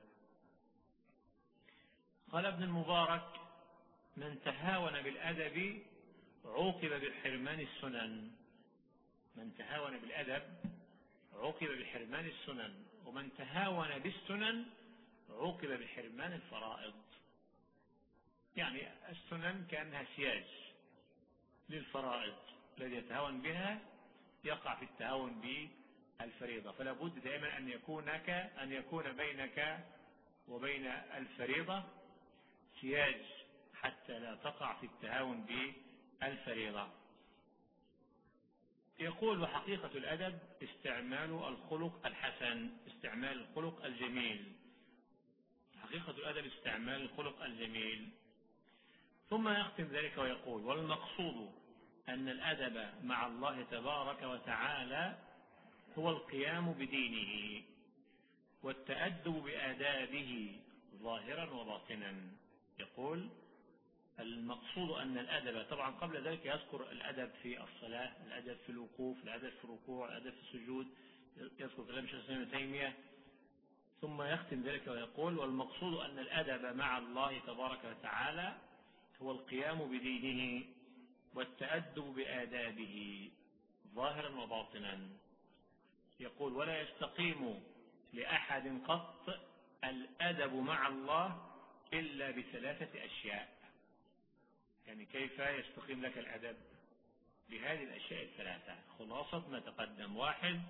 Speaker 1: قال ابن المبارك من تهاون بالأدب عوقب بحرمان السنن، من تهاون بالأدب عوقب بحرمان السنن، ومن تهاون بالسنن عوقب بحرمان الفرائض. يعني السنن كأنها سياج للفرائض، الذي يتهاون بها يقع في التهاون بالفريضة، فلا بد دائما أن يكون بينك وبين الفريضة سياج حتى لا تقع في التهاون بالفريضة. يقول وحقيقة الأدب استعمال الخلق الحسن، استعمال الخلق الجميل، حقيقة الأدب استعمال الخلق الجميل. ثم يختم ذلك ويقول والمقصود أن الأدب مع الله تبارك وتعالى هو القيام بدينه والتأدب بآدابه ظاهرا وباطنا. يقول المقصود أن الأدب، طبعا قبل ذلك يذكر الأدب في الصلاة، الأدب في الوقوف، الأدب في الركوع، الأدب في السجود، يذكر كلام شيخ الإسلام ابن تيمية، ثم يختم ذلك ويقول والمقصود أن الأدب مع الله تبارك وتعالى هو القيام بدينه والتأدب بآدابه ظاهرا وباطنا. يقول ولا يستقيم لأحد قط الأدب مع الله إلا بثلاثة أشياء. يعني كيف يستقيم لك الأدب؟ بهذه الأشياء الثلاثة، خلاصة ما تقدم. واحد،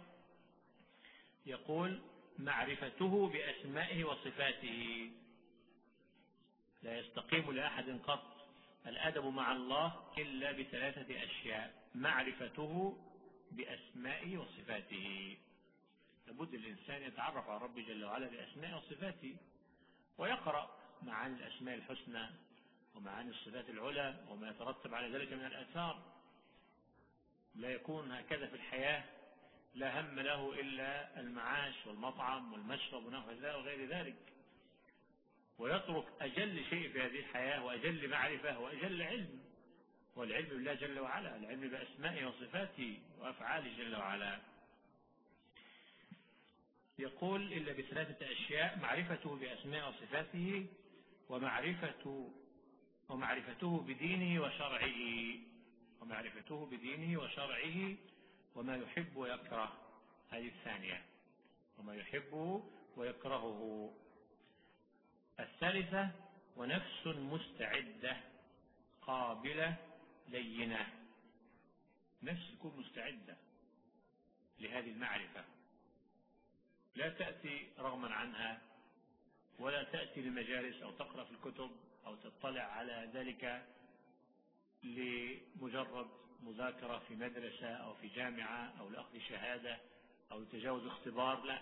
Speaker 1: يقول معرفته بأسمائه وصفاته، لا يستقيم لأحد قط الأدب مع الله إلا بثلاثة أشياء: معرفته بأسمائه وصفاته، لابد الإنسان يتعرف على ربه جل وعلا بأسمائه وصفاته، ويقرأ معاني الأسماء الحسنى ومعاني الصفات العلى وما يترتب على ذلك من الآثار. لا يكون هكذا في الحياة لا هم له إلا المعاش والمطعم والمشرب ونحو ذلك وغير ذلك، ويترك أجل شيء في هذه الحياة وأجل معرفة وأجل علم، والعلم بالله جل وعلا، العلم بأسمائه وصفاته وأفعاله جل وعلا. يقول إلا بثلاثة أشياء: معرفته بأسماء وصفاته، ومعرفته بدينه وشرعه، ومعرفته بدينه وشرعه وما يحب ويكره، هذه الثانية، وما يحبه ويكرهه. الثالثة: ونفس مستعدة قابلة لينة، نفس تكون مستعدة لهذه المعرفة، لا تأتي رغما عنها، ولا تأتي لمجالس أو تقرأ في الكتب أو تطلع على ذلك لمجرد مذاكرة في مدرسة أو في جامعة أو لأخذ شهادة أو لتجاوز اختبار. لا،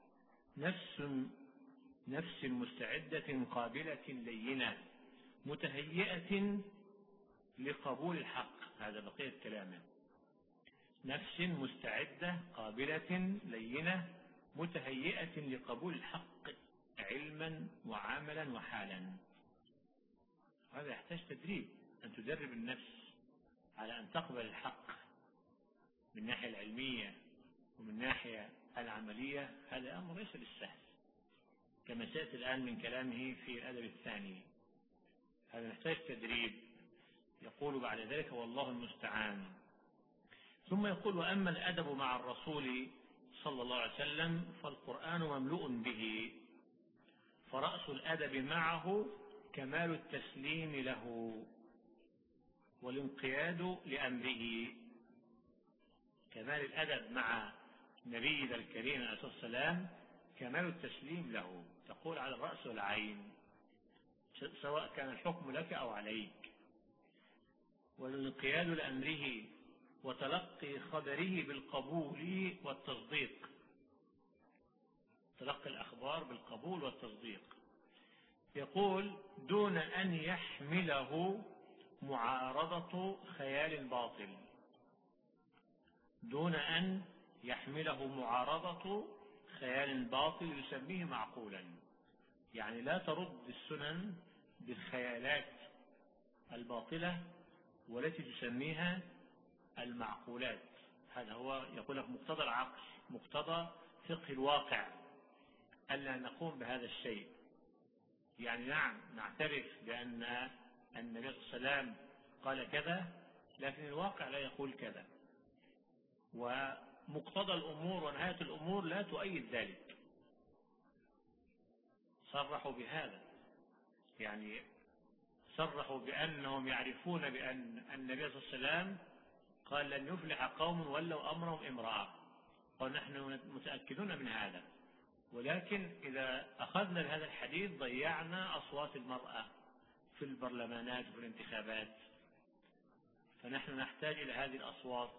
Speaker 1: نفس مستعدة قابلة لينة متهيئة لقبول الحق. هذا بقية كلامه. نفس مستعدة قابلة لينة متهيئة لقبول الحق علما وعملا وحالا. هذا يحتاج تدريب، أن تدرب النفس على أن تقبل الحق من الناحية العلمية ومن الناحية العملية. هذا أمر ليس بالسهل كما سيأتي الآن من كلامه في الأدب الثاني. هذا يحتاج تدريب. يقول بعد ذلك والله المستعان. ثم يقول وأما الأدب مع الرسول صلى الله عليه وسلم فالقرآن مملوء به، فرأس الأدب معه كمال التسليم له والانقياد لأمره. كمال الأدب مع نبينا الكريم عليه الصلاة والسلام كمال التسليم له، تقول على الرأس والعين سواء كان الحكم لك أو عليك. والانقياد لأمره وتلقي خبره بالقبول والتصديق. تلقي الأخبار بالقبول والتصديق. يقول دون أن يحمله معارضة خيال باطل. دون أن يحمله معارضة خيال باطل يسميه معقولا. يعني لا ترد السنن بالخيالات الباطلة والتي تسميها المعقولات. هذا هو يقول لك مقتضى العقل، مقتضى فقه الواقع، ألا نقوم بهذا الشيء. يعني نعم نعترف بأن النبي صلى الله عليه وسلم قال كذا، لكن الواقع لا يقول كذا، ومقتضى الأمور ونهاية الأمور لا تؤيد ذلك. صرحوا بهذا، يعني صرحوا بأنهم يعرفون بأن النبي صلى الله عليه وسلم قال لن يفلح قوم ولوا أمرهم امرأة، ونحن متأكدون من هذا. ولكن إذا أخذنا بهذا الحديث ضيعنا أصوات المرأة في البرلمانات وفي الانتخابات، فنحن نحتاج إلى هذه الأصوات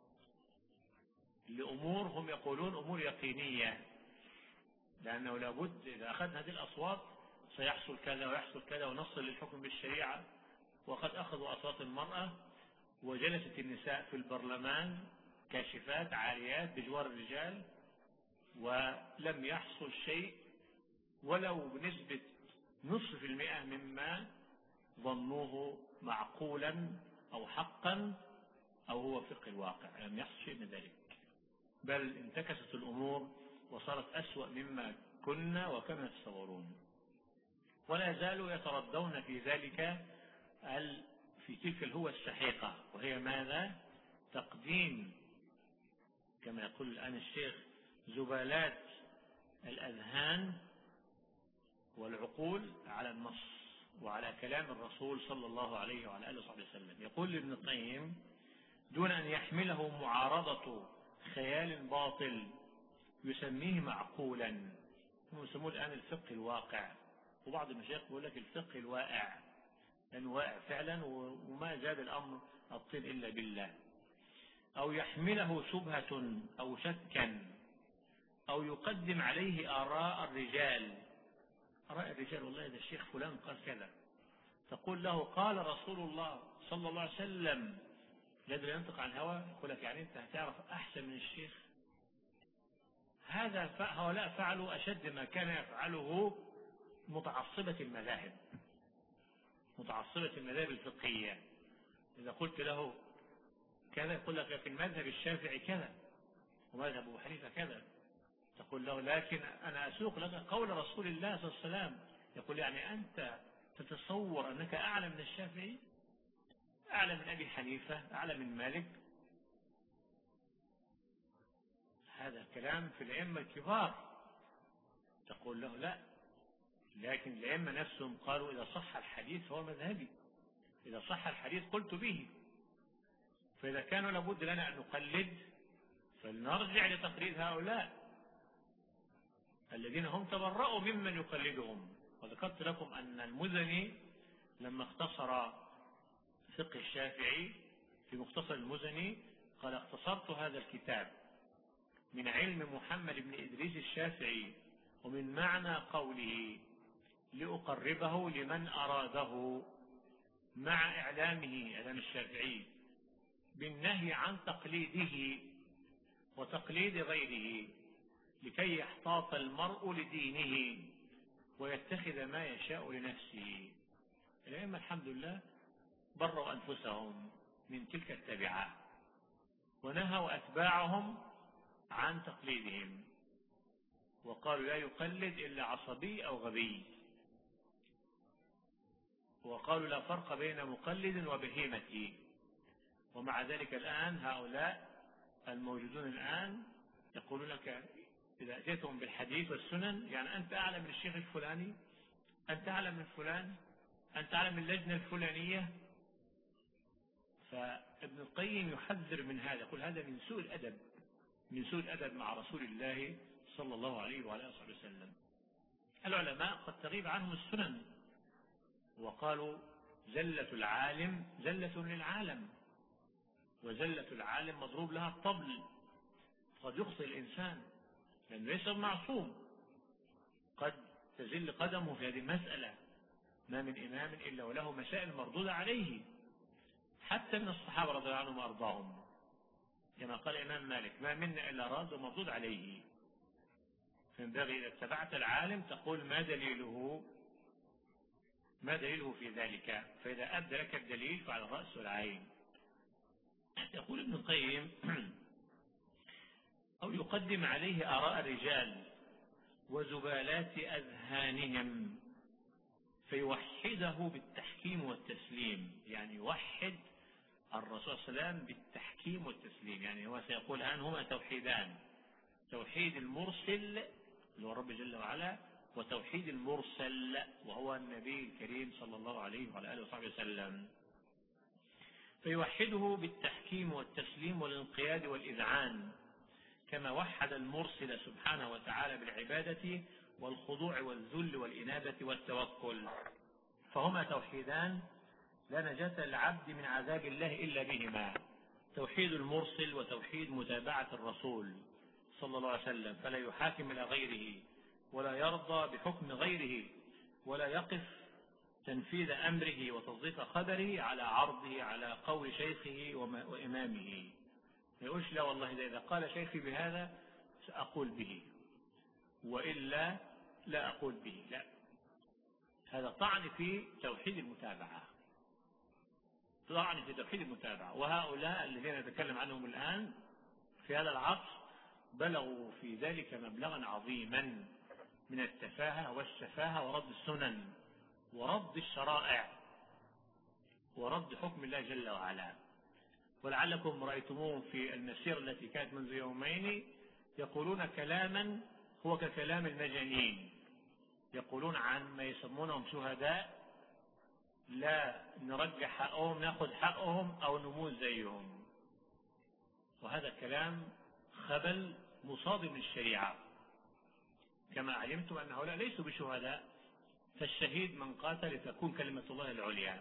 Speaker 1: لأمور هم يقولون أمور يقينية، لأنه لابد إذا أخذنا هذه الأصوات سيحصل كذا ويحصل كذا ونصل للحكم بالشريعة. وقد أخذوا أصوات المرأة وجلست النساء في البرلمان كاشفات عاريات بجوار الرجال، ولم يحصل شيء ولو بنسبة 0.5% مما ظنوه معقولا أو حقا أو هو فقه الواقع. لم يحصل شيء من ذلك، بل انتكست الأمور وصارت أسوأ مما كنا وكما يتصورون. ولا زالوا يتردون في ذلك في تلك الهوى السحيقة، وهي ماذا؟ تقديم كما يقول الآن الشيخ زبالات الأذهان والعقول على النص وعلى كلام الرسول صلى الله عليه وعلى آله وصحبه وسلم. يقول ابن القيم دون أن يحمله معارضة خيال باطل يسميه معقولا. هم يسموه الآن الفقه الواقع، وبعض المشايخ يقول لك الفقه الواقع، لأنه واقع فعلا وما زاد الأمر الطين إلا بالله. أو يحمله شبهة أو شكا أو يقدم عليه آراء الرجال. آراء الرجال، والله إذا الشيخ فلان قال كذا، تقول له قال رسول الله صلى الله عليه وسلم، الذي ينطق عن هوى. يقول لك يعني أنت هتعرف أحسن من الشيخ؟ هؤلاء فعلوا أشد ما كان يفعله متعصبة المذاهب، متعصبة المذاهب الفقهية. إذا قلت له كذا يقول لك في المذهب الشافعي كذا ومذهب أبو حنيفة كذا، تقول له لكن أنا أسوق لك قول رسول الله صلى الله عليه وسلم. يقول يعني أنت تتصور أنك أعلم من الشافعي، أعلم من أبي حنيفة، أعلم من مالك؟ هذا كلام في الأئمة الكبار. تقول له لا، لكن الأئمة نفسهم قالوا إذا صح الحديث فهو مذهبي، إذا صح الحديث قلت به. فإذا كانوا لابد لنا أن نقلد فلنرجع لتقليد هؤلاء. الذين هم تبرأوا ممن يقلدهم. وذكرت لكم أن المزني لما اختصر فقه الشافعي في مختصر المزني قال: اختصرت هذا الكتاب من علم محمد بن إدريس الشافعي ومن معنى قوله لأقربه لمن أراده، مع إعلامه إعلام الشافعي بالنهي عن تقليده وتقليد غيره، لكي يحتاط المرء لدينه ويتخذ ما يشاء لنفسه. الأئمة الحمد لله بروا أنفسهم من تلك التبعة ونهوا أتباعهم عن تقليدهم، وقالوا لا يقلد إلا عصبي أو غبي، وقالوا لا فرق بين مقلد وبهيمة. ومع ذلك الآن هؤلاء الموجودون الآن يقولون لك إذا أتيتهم بالحديث والسنن، يعني أنت أعلم من الشيخ الفلاني، أنت أعلم من فلان، أنت أعلم من اللجنة الفلانية. فابن القيم يحذر من هذا، يقول هذا من سوء الأدب، من سوء الأدب مع رسول الله صلى الله عليه وعلى آله وسلم. العلماء قد تغيب عنهم السنن، وقالوا زلة العالم زلة للعالم، وزلة العالم مضروب لها الطبل. قد يخطئ الإنسان لأنه ليس معصوم، قد تزل قدمه في هذه المسألة. ما من إمام إلا وله مسائل مردودة عليه، حتى من الصحابة رضي الله عنهم وأرضاهم، كما قال الإمام مالك: ما منا إلا راد ومردود عليه. فينبغي إذا اتبعت العالم تقول ما دليله في ذلك، فإذا أبدى لك الدليل فعلى الرأس والعين. يقول ابن القيم: أو يقدم عليه آراء الرجال وزبالات أذهانهم فيوحده بالتحكيم والتسليم. يعني يوحد الرسول صلى الله عليه وسلم بالتحكيم والتسليم، يعني هو سيقول الآن هما توحيدان: توحيد المرسل اللي هو الرب جل وعلا، وتوحيد المرسل وهو النبي الكريم صلى الله عليه وعلى آله وصحبه وسلم. فيوحده بالتحكيم والتسليم والانقياد والإذعان، كما وحد المرسل سبحانه وتعالى بالعبادة والخضوع والذل والإنابة والتوكل. فهما توحيدان لا نجاة للعبد من عذاب الله إلا بهما: توحيد المرسل وتوحيد متابعة الرسول صلى الله عليه وسلم، فلا يحاكم إلى غيره ولا يرضى بحكم غيره ولا يقف تنفيذ أمره وتصديق خبره على عرضه على قول شيخه وإمامه. ما يقولش لا والله إذا قال شيخي بهذا سأقول به، وإلا لا أقول به، لا، هذا طعن في توحيد المتابعة، طعن في توحيد المتابعة. وهؤلاء الذين نتكلم عنهم الآن في هذا العصر بلغوا في ذلك مبلغا عظيما من التفاهة والسفاهة ورد السنن ورد الشرائع ورد حكم الله جل وعلا. ولعلكم رأيتموهم في المسيرة التي كانت منذ يومين يقولون كلاما هو ككلام المجانين، يقولون عن ما يسمونهم شهداء لا نرجع حقهم ناخذ حقهم أو نموت زيهم، وهذا كلام خبل مصادم للشريعة. كما علمتم أن هؤلاء ليسوا بشهداء، فالشهيد من قاتل لتكون كلمة الله العليا.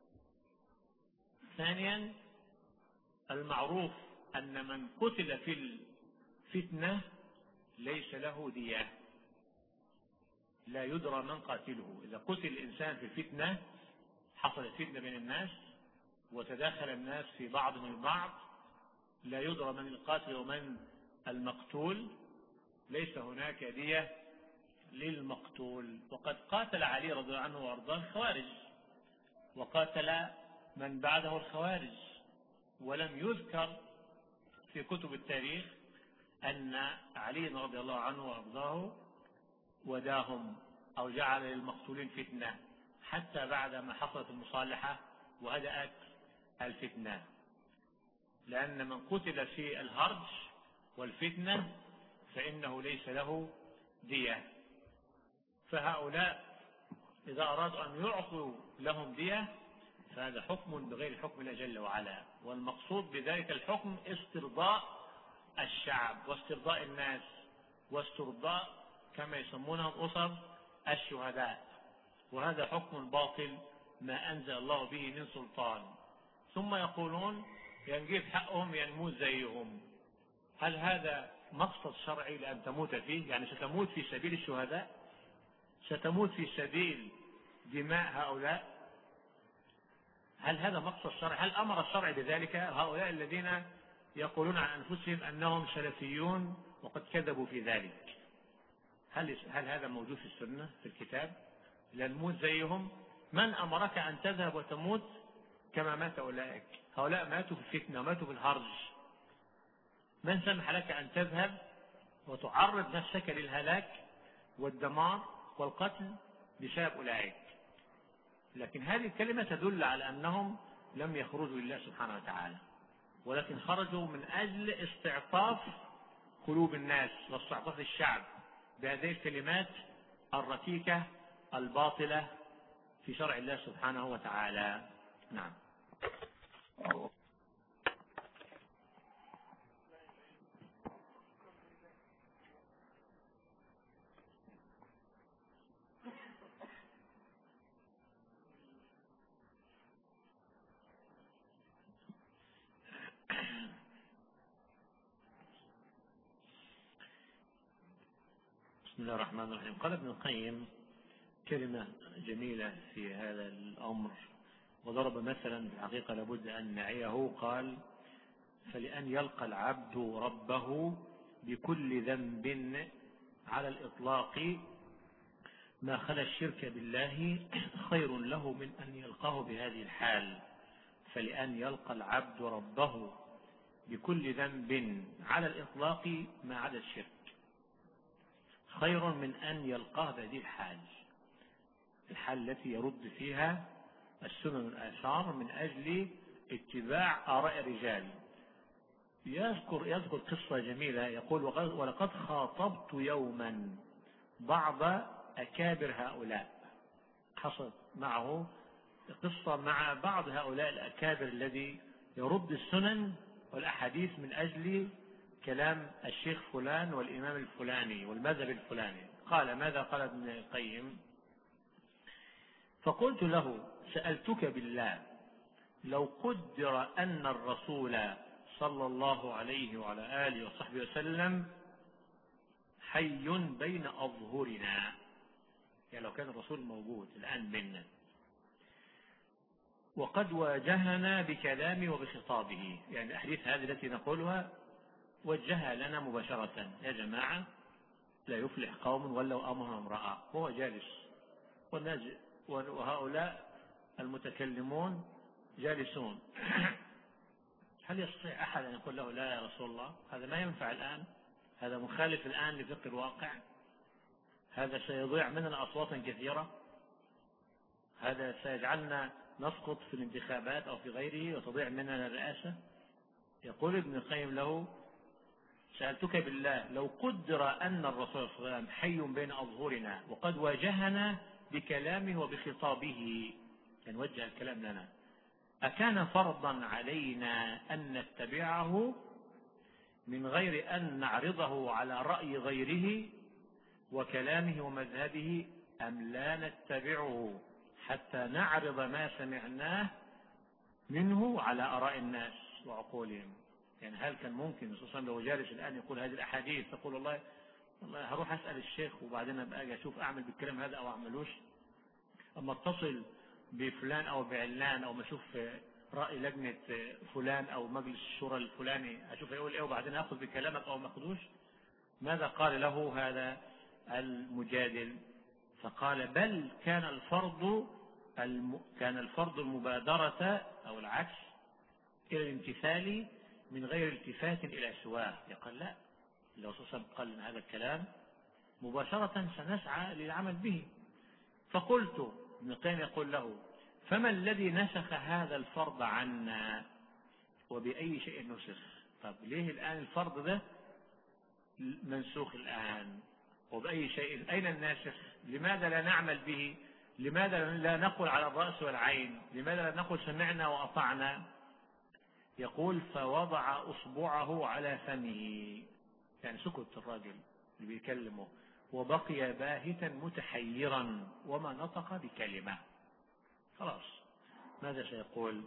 Speaker 1: ثانيا، المعروف أن من قتل في الفتنة ليس له دية، لا يدرى من قاتله. إذا قتل الإنسان في الفتنة، حصلت فتنة بين الناس وتداخل الناس في بعضهم البعض، لا يدرى من القاتل ومن المقتول، ليس هناك دية للمقتول. وقد قاتل علي رضي الله عنه وارضاه الخوارج، وقاتل من بعده الخوارج، ولم يذكر في كتب التاريخ أن علي رضي الله عنه وارضاه وداهم أو جعل للمقتولين فتنة حتى بعد ما حصلت المصالحة وهدأت الفتنة، لأن من قتل في الهرج والفتنة فإنه ليس له دية. فهؤلاء إذا أرادوا أن يعطوا لهم دية فهذا حكم بغير حكم الله جل وعلا، والمقصود بذلك الحكم استرضاء الشعب واسترضاء الناس واسترضاء كما يسمونهم أسر الشهداء، وهذا حكم باطل ما أنزل الله به من سلطان. ثم يقولون ينجيب حقهم ينموت زيهم. هل هذا مقصد شرعي لأن تموت فيه؟ يعني ستموت في سبيل الشهداء؟ ستموت في سبيل دماء هؤلاء؟ هل هذا مقصد شرعي؟ هل أمر الشرع بذلك؟ هؤلاء الذين يقولون عن أنفسهم أنهم سلفيون وقد كذبوا في ذلك، هل هذا موجود في السنة في الكتاب؟ لنموت زيهم؟ من أمرك أن تذهب وتموت كما مات أولئك؟ هؤلاء ماتوا في الفتنة وماتوا في الهرج. من سمح لك أن تذهب وتعرض نفسك للهلاك والدمار والقتل بسبب أولئك؟ لكن هذه الكلمة تدل على أنهم لم يخرجوا لله سبحانه وتعالى، ولكن خرجوا من أجل استعطاف قلوب الناس واستعطاف الشعب بهذه الكلمات الركيكة الباطلة في شرع الله سبحانه وتعالى. نعم. بسم الله الرحمن الرحيم. قال ابن القيم كلمة جميلة في هذا الأمر، وضرب مثلا في الحقيقة لابد أن نعيه. قال: فلأن يلقى العبد ربه بكل ذنب على الإطلاق ما خلا الشرك بالله خير له من أن يلقاه بهذه الحال. فلأن يلقى العبد ربه بكل ذنب على الإطلاق ما عدا الشرك خير من أن يلقاه بهذه الحال التي يرد فيها السنن والآثار من أجل اتباع آراء الرجال. يذكر قصة جميلة، يقول: ولقد خاطبت يوما بعض أكابر هؤلاء. حصلت معه قصة مع بعض هؤلاء الأكابر الذي يرد السنن والأحاديث من أجل كلام الشيخ فلان والإمام الفلاني والمذهب الفلاني. قال: ماذا قال ابن القيم؟ فقلت له: سألتك بالله لو قدر أن الرسول صلى الله عليه وعلى آله وصحبه وسلم حي بين أظهرنا، يعني لو كان الرسول موجود الآن بيننا وقد واجهنا بكلامه وبخطابه، يعني الأحاديث هذه التي نقولها وجهها لنا مباشرة: يا جماعة لا يفلح قوم ولوا أمرهم امرأة، وهو جالس وهؤلاء المتكلمون جالسون. هل يستطيع أحد أن يقول له: لا يا رسول الله، هذا ما ينفع الآن، هذا مخالف الآن لفقه الواقع، هذا سيضيع مننا أصوات كثيرة، هذا سيجعلنا نسقط في الانتخابات أو في غيره وتضيع مننا الرئاسة؟ يقول ابن القيم له: سألتك بالله لو قدر أن الرسول صلى الله عليه وسلم حي بين أظهرنا وقد واجهنا بكلامه وبخطابه، يعني وجه الكلام لنا، أكان فرضا علينا أن نتبعه من غير أن نعرضه على رأي غيره وكلامه ومذهبه، أم لا نتبعه حتى نعرض ما سمعناه منه على آراء الناس وعقولهم؟ يعني هل كان ممكن الرسول صلى الله عليه وسلم لو جالس الآن يقول هذه الأحاديث تقول والله هروح أسأل الشيخ وبعدين أبقى أشوف أعمل بالكلام هذا أو أعملوش، أما اتصل بفلان أو بعلان أو ما أشوف رأي لجنة فلان أو مجلس الشورى الفلاني أشوف يقول إيه وبعدين أخذ بكلامك أو ما أخذوش؟ ماذا قال له هذا المجادل؟ فقال: بل كان الفرض المبادرة أو العكس إلى الامتثال من غير التفات إلى سواه. يقول: لا، لو قال هذا الكلام مباشرة سنسعى للعمل به. فقلت، ابن القيم يقول له: فما الذي نسخ هذا الفرض عنا وبأي شيء نسخ؟ طب ليه الآن الفرض ده منسوخ الآن وبأي شيء؟ أين الناسخ؟ لماذا لا نعمل به؟ لماذا لا نقول على الرأس والعين؟ لماذا لا نقول سمعنا وأطعنا؟ يقول: فوضع أصبعه على فمه، يعني سكت الراجل اللي بيكلمه وبقي باهتا متحيرا وما نطق بكلمة. خلاص ماذا سيقول؟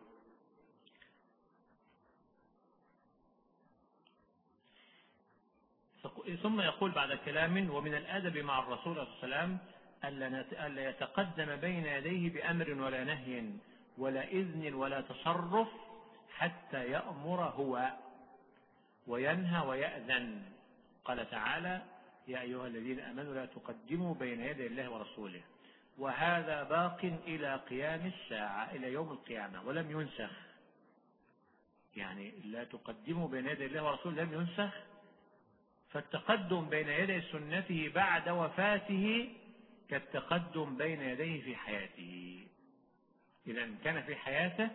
Speaker 1: ثم يقول بعد كلام: ومن الأدب مع الرسول صلى الله عليه وسلم ألا يتقدم بين يديه بأمر ولا نهي ولا إذن ولا تصرف حتى يأمر هو وينهى ويأذن. قال تعالى: يا أيها الذين آمنوا لا تقدموا بين يدي الله ورسوله. وهذا باق إلى قيام الساعة، إلى يوم القيامة، ولم ينسخ. يعني لا تقدموا بين يدي الله ورسوله لم ينسخ. فالتقدم بين يدي سنته بعد وفاته كالتقدم بين يديه في حياته. إذا كان في حياته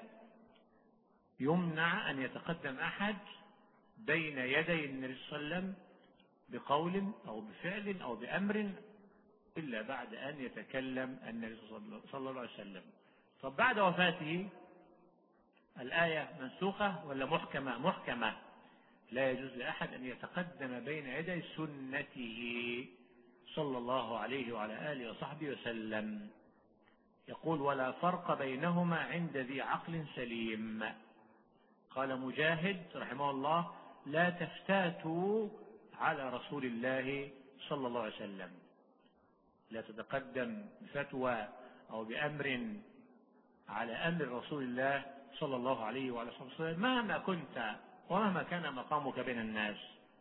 Speaker 1: يمنع أن يتقدم أحد بين يدي النبي صلى الله عليه وسلم بقول أو بفعل أو بأمر إلا بعد أن يتكلم النبي صلى الله عليه وسلم. طب بعد وفاته الآية منسوخة ولا محكمة؟ محكمة. لا يجوز لأحد أن يتقدم بين يدي سنته صلى الله عليه وعلى آله وصحبه وسلم. يقول: ولا فرق بينهما عند ذي عقل سليم. قال مجاهد رحمه الله: لا تفتاتوا على رسول الله صلى الله عليه وسلم. لا تتقدم بفتوى أو بأمر على أمر رسول الله صلى الله عليه وعلى آله وسلم مهما كنت ومهما كان مقامك بين الناس.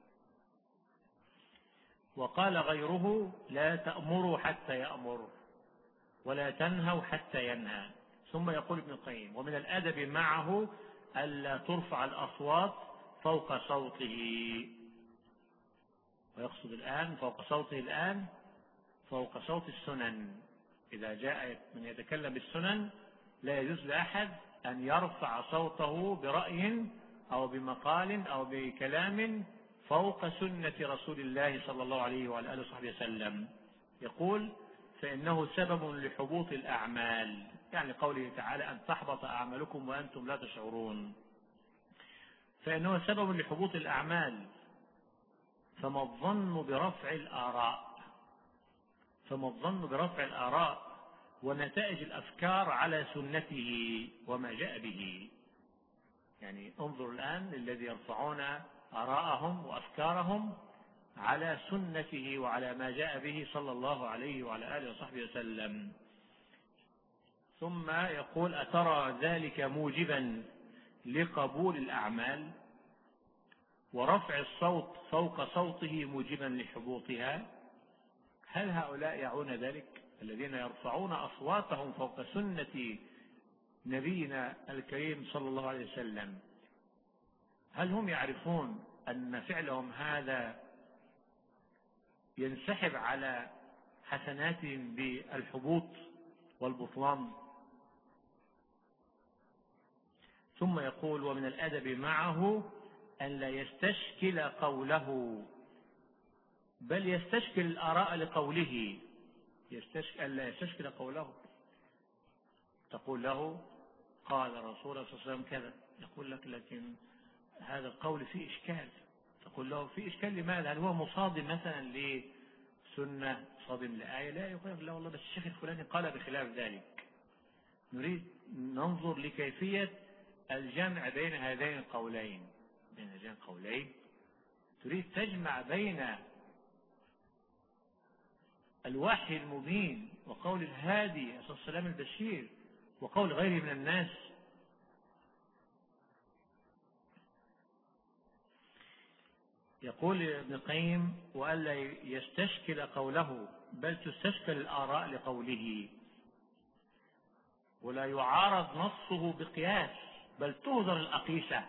Speaker 1: وقال غيره: لا تأمروا حتى يأمر ولا تنهوا حتى ينهى. ثم يقول ابن القيم: ومن الأدب معه ألا ترفع الأصوات فوق صوته. ويقصد الآن فوق صوته الآن فوق صوت السنن. إذا جاء من يتكلم بالسنن لا يجوز لأحد أن يرفع صوته برأي أو بمقال أو بكلام فوق سنة رسول الله صلى الله عليه وعلى آله وصحبه وسلم. يقول: فإنه سبب لحبوط الأعمال، يعني قوله تعالى: أن تحبط أعمالكم وأنتم لا تشعرون. فإنه سبب لحبوط الأعمال. فما الظن برفع الآراء ونتائج الأفكار على سنته وما جاء به. يعني انظر الآن الذي يرفعون آراءهم وأفكارهم على سنته وعلى ما جاء به صلى الله عليه وعلى آله وصحبه وسلم. ثم يقول: أترى ذلك موجبا لقبول الأعمال ورفع الصوت فوق صوته موجبا لحبوطها؟ هل هؤلاء يعون ذلك الذين يرفعون أصواتهم فوق سنة نبينا الكريم صلى الله عليه وسلم، هل هم يعرفون أن فعلهم هذا ينسحب على حسناتهم بالحبوط والبطلان؟ ثم يقول: ومن الأدب معه أن لا يستشكل قوله بل يستشكل الآراء لقوله. ألا يستشكل قوله. تقول له: قال الرسول صلى الله عليه وسلم كذا، يقول لك: لكن هذا القول فيه إشكال. تقول له: فيه إشكال لماذا؟ هل هو مصادم مثلا لسنة، مصادم لآية؟ لا، يقول: لا والله بس الشيخ الفلاني قال بخلاف ذلك. نريد ننظر لكيفية الجمع بين هذين القولين. تريد تجمع بين الوحي المبين وقول الهادي صلى الله عليه وسلم البشير وقول غيره من الناس. يقول ابن القيم: وألا يستشكل قوله بل تستشكل الآراء لقوله، ولا يعارض نصه بقياس بل تهدر الأقيسة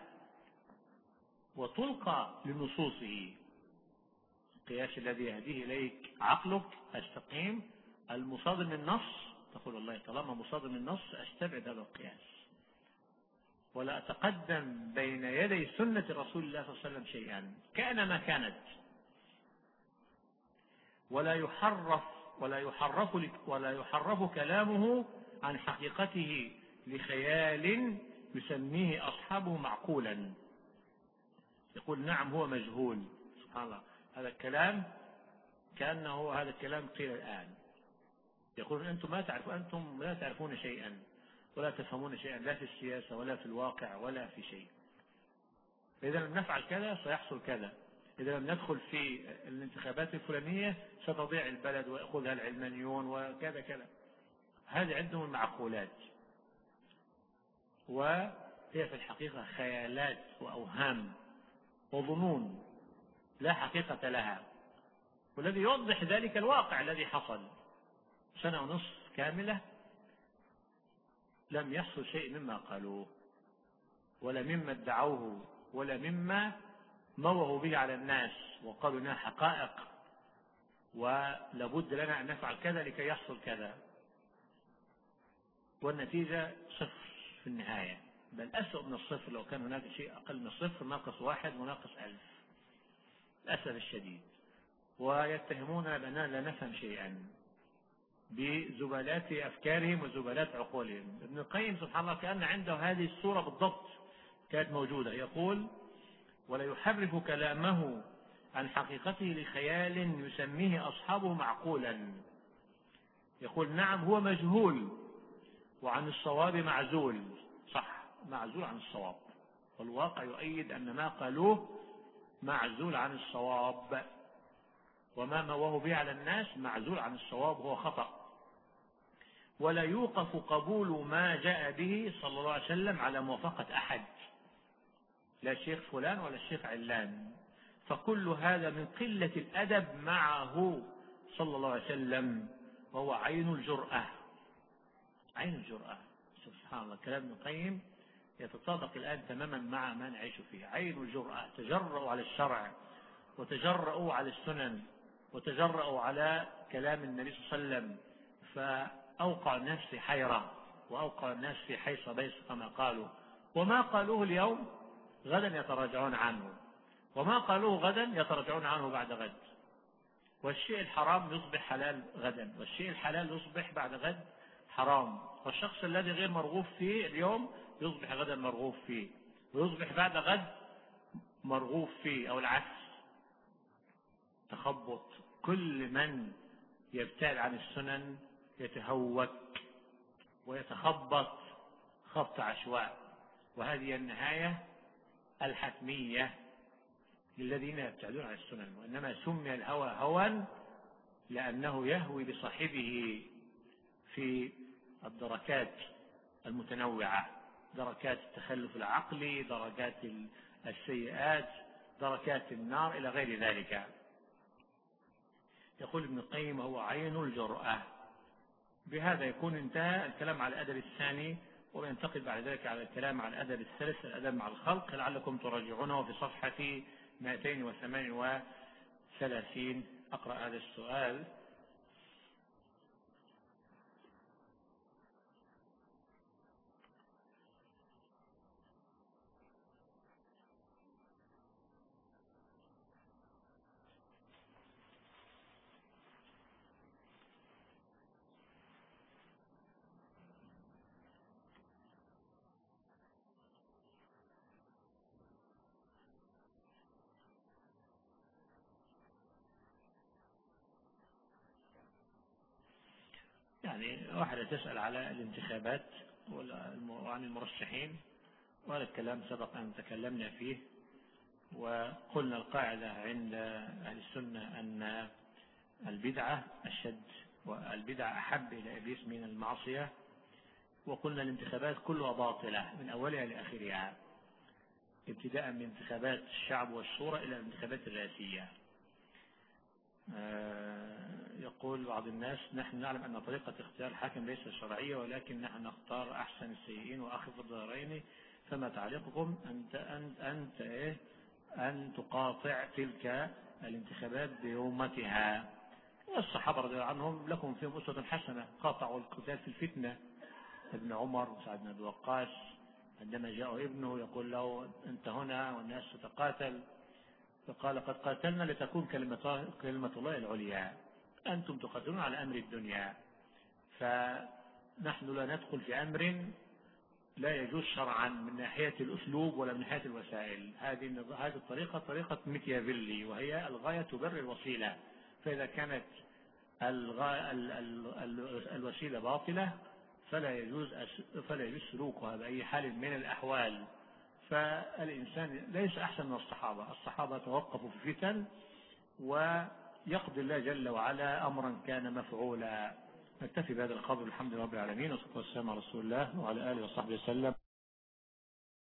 Speaker 1: وتلقى لنصوصه. القياس الذي يهديه إليك عقلك استقيم، المصادم النص تقول: والله طالما مصادم النص أستبعد هذا القياس ولا أتقدم بين يدي سنة رسول الله صلى الله عليه وسلم شيئا كان ما كانت. ولا يحرف كلامه عن حقيقته لخيال يسميه أصحابه معقولا. يقول: نعم هو مجهول. سبحان الله، هذا الكلام كأنه هذا الكلام قيل الآن. يقولون أنتم لا تعرفون شيئا ولا تفهمون شيئا، لا في السياسة ولا في الواقع ولا في شيء. فإذا لم نفعل كذا سيحصل كذا، إذا لم ندخل في الانتخابات الفلانية ستضيع البلد ويأخذها العلمانيون وكذا كذا. هذه عندهم المعقولات، وهي في الحقيقة خيالات وأوهام وظنون لا حقيقة لها. والذي يوضح ذلك الواقع الذي حصل 1.5 سنة كاملة لم يحصل شيء مما قالوه ولا مما ادعوه ولا مما موهوا به على الناس وقالوا انها حقائق ولابد لنا أن نفعل كذا لكي يحصل كذا، والنتيجة 0 في النهاية، بل أسوأ من 0. لو كان هناك شيء أقل من 0 ناقص 1 وناقص 1000 للأسف الشديد. ويتهمون بأننا لا نفهم شيئا بزبالات أفكارهم وزبالات عقولهم. ابن القيم سبحان الله كأن عنده هذه الصورة بالضبط كانت موجودة. يقول: ولا يحرف كلامه عن حقيقته لخيال يسميه أصحابه معقولا. يقول: نعم هو مجهول وعن الصواب معزول، صح، معزول عن الصواب، والواقع يؤيد أن ما قالوه معزول عن الصواب، وما مواه به على الناس معزول عن الصواب، هو خطأ. ولا يوقف قبول ما جاء به صلى الله عليه وسلم على موافقة أحد، لا الشيخ فلان ولا الشيخ علان، فكل هذا من قلة الأدب معه صلى الله عليه وسلم، وهو عين الجرأة. عين الجرأة، سبحان الله. كلام ابن القيم يتطابق الآن تماما مع ما نعيش فيه. عين الجرأة، تجرؤوا على الشرع وتجرؤوا على السنن وتجرؤوا على كلام النبي صلى الله عليه وسلم، فأوقع الناس في حيرة وأوقع الناس في حيص بيص كما قالوا. وما قالوه اليوم غدا يتراجعون عنه، وما قالوه غدا يتراجعون عنه بعد غد. والشيء الحرام يصبح حلال غدا، والشيء الحلال يصبح بعد غد حرام. والشخص الذي غير مرغوب فيه اليوم يصبح غدا مرغوب فيه، ويصبح بعد غد مرغوب فيه، أو العكس. تخبط. كل من يبتعد عن السنن يتهوك ويتخبط خبط عشواء، وهذه النهاية الحتمية للذين يبتعدون عن السنن. وإنما سمي الهوى هوى لأنه يهوي بصاحبه في الدركات المتنوعة، دركات التخلف العقلي، دركات السيئات، دركات النار، إلى غير ذلك. يقول ابن القيم: هو عين الجرأة. بهذا يكون انتهى الكلام على الأدب الثاني، وينتقل بعد ذلك على الكلام على الأدب الثالث، الأدب مع الخلق، لعلكم تراجعونه في صفحة 238. أقرأ هذا السؤال: يعني واحدة تسأل على الانتخابات وعن المرشحين، وهذا الكلام سبق أن تكلمنا فيه، وقلنا القاعدة عند أهل السنة أن البدعة أشد والبدعة أحب إلى إبليس من المعصية. وقلنا الانتخابات كلها باطلة من أولها لآخرها، ابتداء من انتخابات الشعب والشورى إلى الانتخابات الرئاسية. يقول بعض الناس: نحن نعلم أن طريقة اختيار الحاكم ليست شرعية، ولكن نحن نختار أحسن السيئين وأخف الضررين، فما تعليقكم أن تقاطع تلك الانتخابات بيومتها؟ والصحابة رضي الله عنهم لكم فيهم أسوة حسنة، قاطعوا القتال في الفتنة. ابن عمر وسعد بن أبي وقاص عندما جاء ابنه يقول له: أنت هنا والناس تتقاتل، فقال: قد قاتلنا لتكون كلمة الله العليا، أنتم تقاتلون على أمر الدنيا، فنحن لا ندخل في أمر لا يجوز شرعا من ناحية الأسلوب ولا من ناحية الوسائل. هذه الطريقة طريقة ميكيافيلي، وهي الغاية تبرر الوسيلة، فإذا كانت الوسيلة باطلة فلا يجوز سلوكها بأي حال من الأحوال. فالإنسان ليس أحسن من الصحابة. الصحابة توقفوا في فتن ويقضي الله جل وعلا أمرا كان مفعولا. نكتفي بهذا القدر. الحمد لله رب العالمين، والصلاة والسلام على رسول الله وعلى آله وصحبه وسلم.